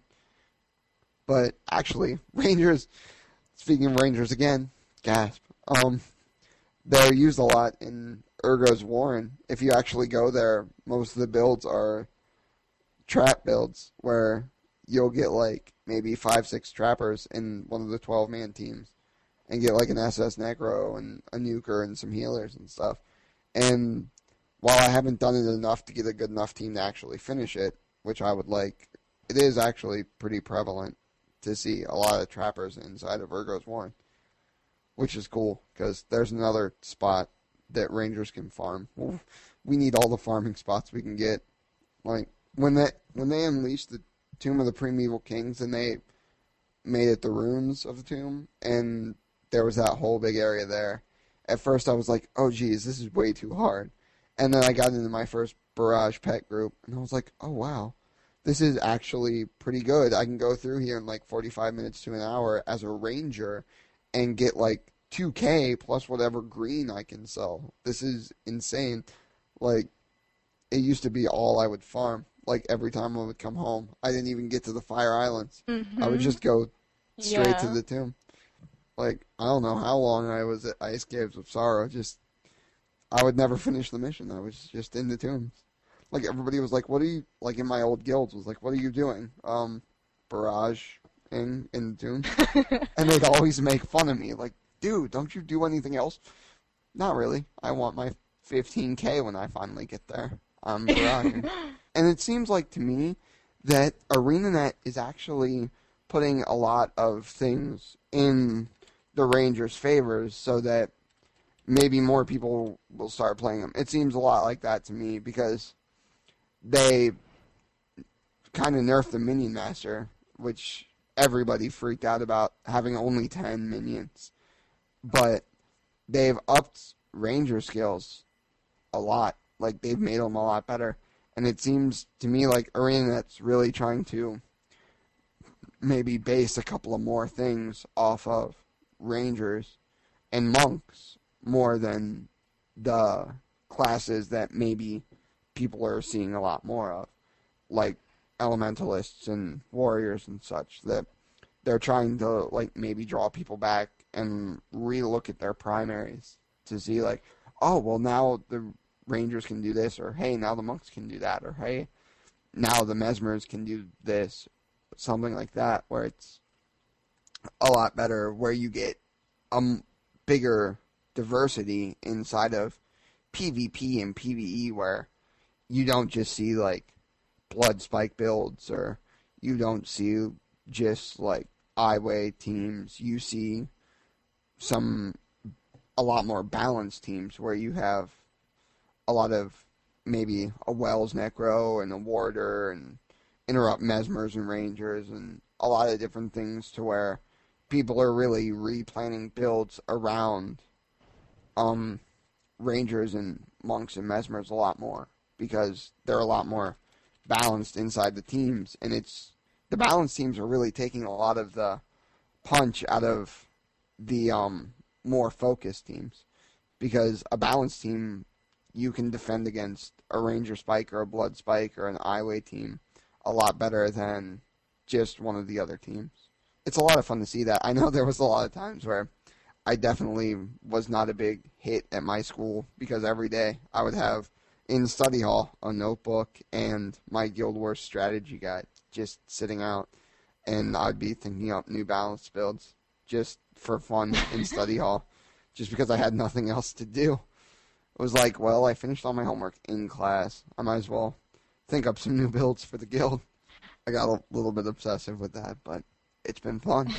But actually, Rangers, speaking of Rangers again, gasp, um, they're used a lot in Urgo's Warren, if you actually go there, most of the builds are trap builds where you'll get like maybe five, six trappers in one of the twelve-man teams and get like an S S Necro and a nuker and some healers and stuff. And while I haven't done it enough to get a good enough team to actually finish it, which I would like, it is actually pretty prevalent to see a lot of trappers inside of Urgo's Warren, which is cool because there's another spot that Rangers can farm. We need all the farming spots we can get. Like when they when they unleashed the Tomb of the Primeval Kings and they made it the runes of the tomb, and there was that whole big area there. At first I was like, oh geez, this is way too hard. And then I got into my first Barrage pet group, and I was like, oh wow, this is actually pretty good. I can go through here in like forty-five minutes to an hour as a ranger and get like two K plus whatever green I can sell. This is insane. Like, it used to be all I would farm. Like, every time I would come home, I didn't even get to the Fire Islands. Mm-hmm. I would just go straight yeah. to the tomb. Like, I don't know how long I was at Ice Caves of Sorrow. Just, I would never finish the mission. I was just in the tombs. Like, everybody was like, what are you, like in my old guilds, was like, what are you doing? Um, Barrage in, in the tombs. And they'd always make fun of me. Like, dude, don't you do anything else? Not really. I want my fifteen K when I finally get there. I'm Barrage. And it seems like to me that ArenaNet is actually putting a lot of things in the Rangers' favors so that maybe more people will start playing them. It seems a lot like that to me because they kind of nerfed the Minion Master, which everybody freaked out about having only ten minions. But they've upped Ranger skills a lot. Like, they've made them a lot better. And it seems to me like ArenaNet's really trying to maybe base a couple of more things off of Rangers and Monks more than the classes that maybe people are seeing a lot more of, like Elementalists and Warriors and such, that they're trying to, like, maybe draw people back and re-look at their primaries to see, like, oh, well, now the Rangers can do this, or hey, now the Monks can do that, or hey, now the Mesmers can do this, something like that, where it's a lot better, where you get a m- bigger diversity inside of PvP and PvE, where you don't just see, like, blood spike builds, or you don't see just, like, I-Way teams. You see some, a lot more balanced teams, where you have a lot of maybe a Wells Necro and a Warder and interrupt Mesmers and Rangers and a lot of different things, to where people are really replanning builds around um, Rangers and Monks and Mesmers a lot more, because they're a lot more balanced inside the teams, and it's the balanced teams are really taking a lot of the punch out of the um, more focused teams, because a balanced team, you can defend against a Ranger Spike or a Blood Spike or an I-Way team a lot better than just one of the other teams. It's a lot of fun to see that. I know there was a lot of times where I definitely was not a big hit at my school, because every day I would have in study hall a notebook and my Guild Wars strategy guide just sitting out, and I'd be thinking up new balance builds just for fun in study hall, just because I had nothing else to do. It was like, well, I finished all my homework in class. I might as well think up some new builds for the guild. I got a little bit obsessive with that, but it's been fun.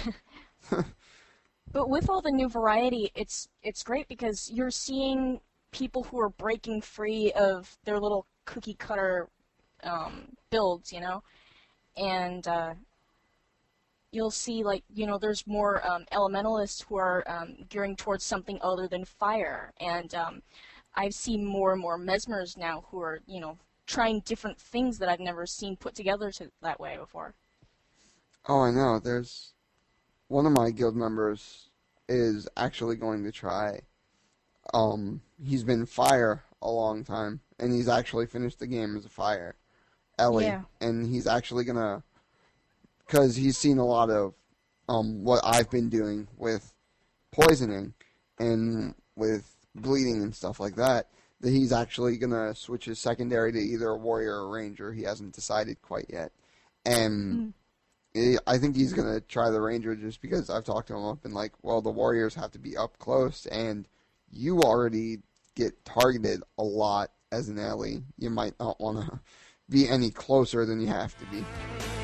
But with all the new variety, it's it's great because you're seeing people who are breaking free of their little cookie cutter um, builds, you know, and uh, you'll see, like, you know, there's more um, elementalists who are um, gearing towards something other than fire, and um, I've seen more and more Mesmers now who are, you know, trying different things that I've never seen put together to, that way before. Oh, I know. There's one of my guild members is actually going to try. Um, he's been fire a long time, and he's actually finished the game as a fire, Ellie, Yeah. and he's actually gonna, because he's seen a lot of um what I've been doing with poisoning and with bleeding and stuff like that, that he's actually going to switch his secondary to either a warrior or a ranger. He hasn't decided quite yet. And mm. I think he's going to try the ranger just because I've talked to him. I've been like, well, the warriors have to be up close, and you already get targeted a lot as an Ellie. You might not want to be any closer than you have to be.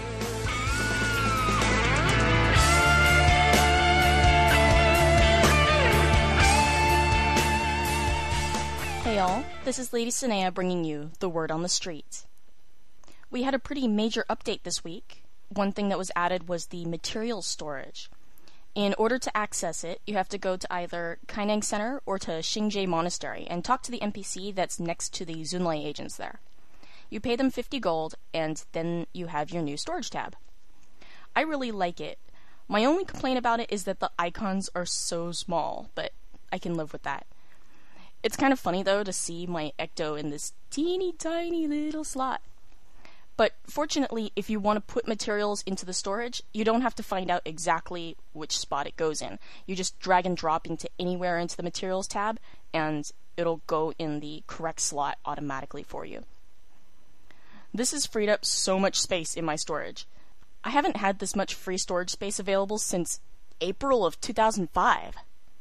Hey y'all, this is Lady Sinea bringing you the word on the street. We had a pretty major update this week. One thing that was added was the materials storage. In order to access it, you have to go to either Kaineng Center or to Xingzhe Monastery and talk to the N P C that's next to the Zunlei agents there. You pay them fifty gold, and then you have your new storage tab. I really like it. My only complaint about it is that the icons are so small, but I can live with that. It's kind of funny, though, to see my Ecto in this teeny tiny little slot. But fortunately, if you want to put materials into the storage, you don't have to find out exactly which spot it goes in. You just drag and drop into anywhere into the materials tab, and it'll go in the correct slot automatically for you. This has freed up so much space in my storage. I haven't had this much free storage space available since April of two thousand five.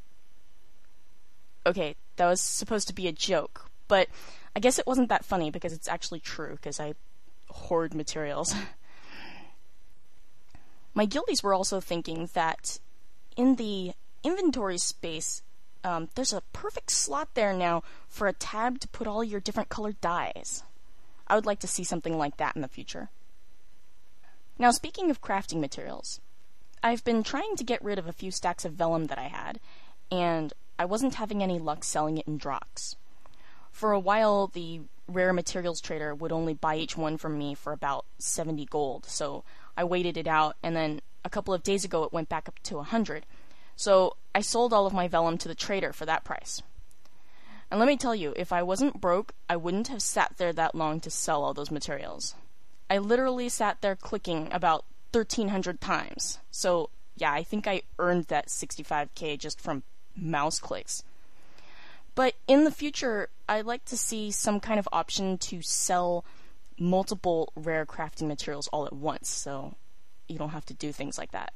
Okay, that was supposed to be a joke, but I guess it wasn't that funny because it's actually true, because I hoard materials. My guildies were also thinking that in the inventory space, um, there's a perfect slot there now for a tab to put all your different colored dyes. I would like to see something like that in the future. Now, speaking of crafting materials, I've been trying to get rid of a few stacks of vellum that I had, and I wasn't having any luck selling it in Drox. For a while, the rare materials trader would only buy each one from me for about seventy gold, so I waited it out, and then a couple of days ago it went back up to one hundred. So I sold all of my vellum to the trader for that price. And let me tell you, if I wasn't broke, I wouldn't have sat there that long to sell all those materials. I literally sat there clicking about thirteen hundred times. So yeah, I think I earned that sixty-five K just from mouse clicks. But in the future, I'd like to see some kind of option to sell multiple rare crafting materials all at once, so you don't have to do things like that.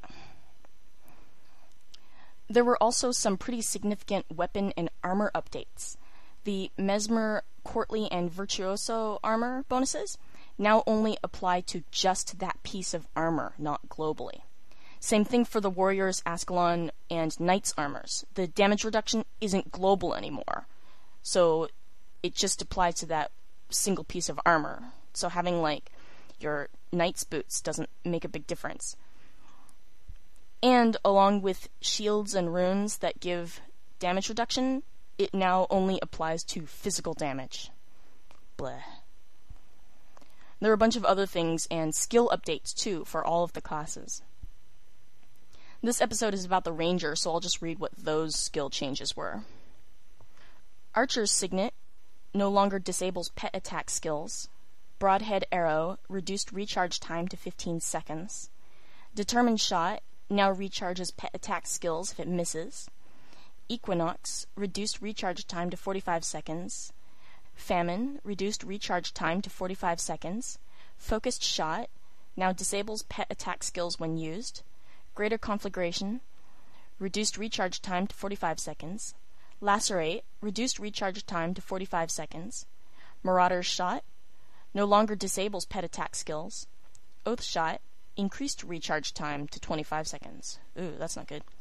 There were also some pretty significant weapon and armor updates. The Mesmer, Courtly, and Virtuoso armor bonuses now only apply to just that piece of armor, not globally. Same thing for the Warriors, Ascalon, and Knights armors. The damage reduction isn't global anymore, so it just applies to that single piece of armor. So having, like, your Knight's boots doesn't make a big difference. And along with shields and runes that give damage reduction, it now only applies to physical damage. Bleh. There are a bunch of other things and skill updates, too, for all of the classes. This episode is about the Ranger, so I'll just read what those skill changes were. Archer's Signet no longer disables pet attack skills. Broadhead Arrow reduced recharge time to fifteen seconds. Determined Shot now recharges pet attack skills if it misses. Equinox reduced recharge time to forty-five seconds. Famine reduced recharge time to forty-five seconds. Focused Shot now disables pet attack skills when used. Greater Conflagration reduced recharge time to forty-five seconds. Lacerate reduced recharge time to forty-five seconds. Marauder's Shot no longer disables pet attack skills. Oath Shot increased recharge time to twenty-five seconds. Ooh, that's not good.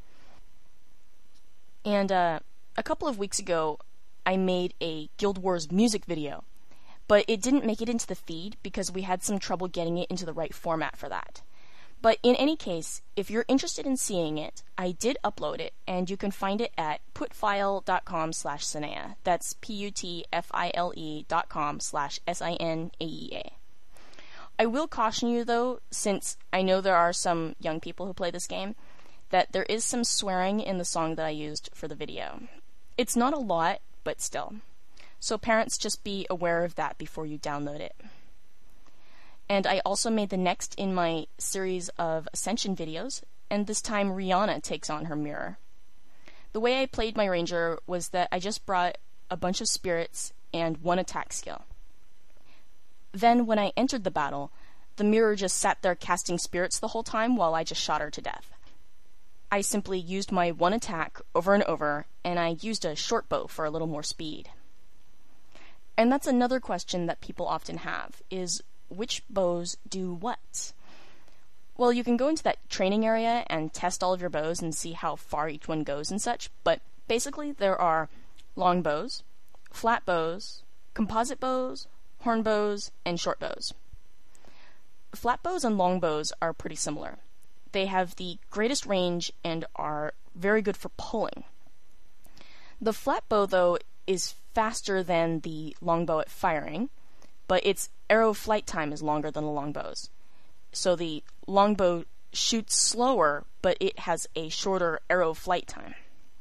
And uh, a couple of weeks ago, I made a Guild Wars music video, but it didn't make it into the feed because we had some trouble getting it into the right format for that. But in any case, if you're interested in seeing it, I did upload it, and you can find it at putfile.com slash Sinea. That's P-U-T-F-I-L-E dot com slash S-I-N-A-E-A. I will caution you, though, since I know there are some young people who play this game, that there is some swearing in the song that I used for the video. It's not a lot, but still. So parents, just be aware of that before you download it. And I also made the next in my series of Ascension videos, and this time Rihanna takes on her mirror. The way I played my ranger was that I just brought a bunch of spirits and one attack skill. Then, when I entered the battle, the mirror just sat there casting spirits the whole time while I just shot her to death. I simply used my one attack over and over, and I used a short bow for a little more speed. And that's another question that people often have, is which bows do what? Well, you can go into that training area and test all of your bows and see how far each one goes and such, but basically there are long bows, flat bows, composite bows, horn bows, and short bows. Flat bows and long bows are pretty similar. They have the greatest range and are very good for pulling. The flat bow, though, is faster than the longbow at firing, but its arrow flight time is longer than the longbow's. So the longbow shoots slower, but it has a shorter arrow flight time.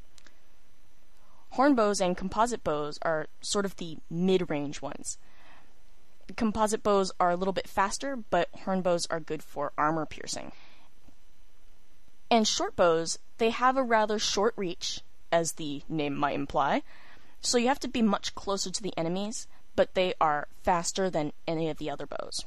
Horn bows and composite bows are sort of the mid-range ones. Composite bows are a little bit faster, but horn bows are good for armor piercing. And short bows, they have a rather short reach, as the name might imply, so you have to be much closer to the enemies, but they are faster than any of the other bows.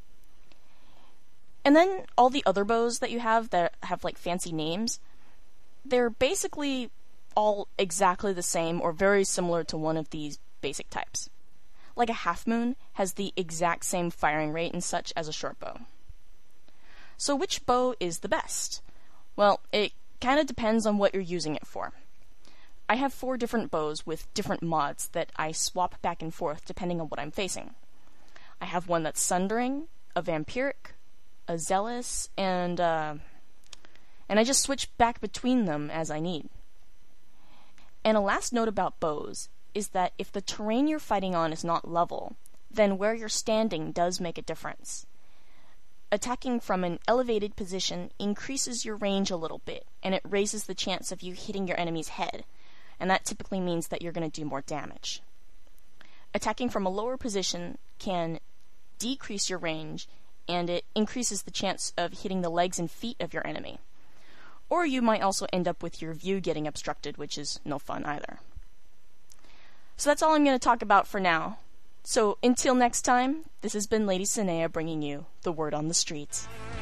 And then all the other bows that you have that have like fancy names, they're basically all exactly the same or very similar to one of these basic types. Like a half moon has the exact same firing rate and such as a short bow. So which bow is the best? Well, it kind of depends on what you're using it for. I have four different bows with different mods that I swap back and forth depending on what I'm facing. I have one that's Sundering, a Vampiric, a Zealous, and uh, and I just switch back between them as I need. And a last note about bows is that if the terrain you're fighting on is not level, then where you're standing does make a difference. Attacking from an elevated position increases your range a little bit, and it raises the chance of you hitting your enemy's head, and that typically means that you're going to do more damage. Attacking from a lower position can decrease your range, and it increases the chance of hitting the legs and feet of your enemy. Or you might also end up with your view getting obstructed, which is no fun either. So that's all I'm going to talk about for now. So until next time, this has been Lady Sinea bringing you the word on the streets.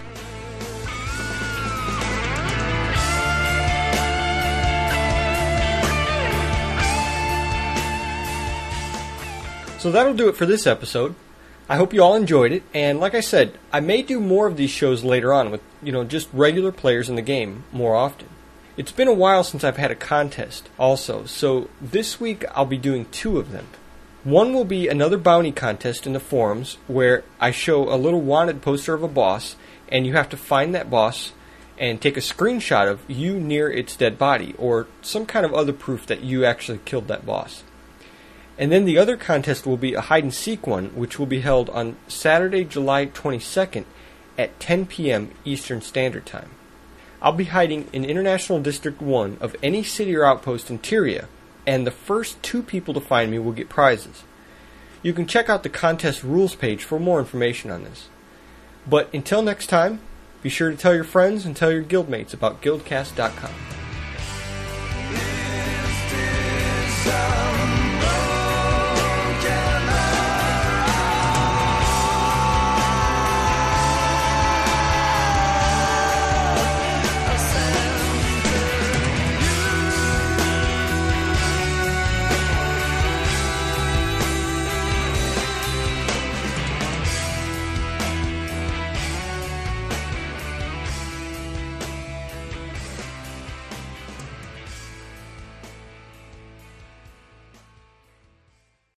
So that'll do it for this episode. I hope you all enjoyed it, and like I said, I may do more of these shows later on with, you know, just regular players in the game more often. It's been a while since I've had a contest also, so this week I'll be doing two of them. One will be another bounty contest in the forums where I show a little wanted poster of a boss, and you have to find that boss and take a screenshot of you near its dead body, or some kind of other proof that you actually killed that boss. And then the other contest will be a hide-and-seek one, which will be held on Saturday, July twenty-second at ten p.m. Eastern Standard Time. I'll be hiding in International District one of any city or outpost in Tyria, and the first two people to find me will get prizes. You can check out the contest rules page for more information on this. But until next time, be sure to tell your friends and tell your guildmates about Guildcast dot com.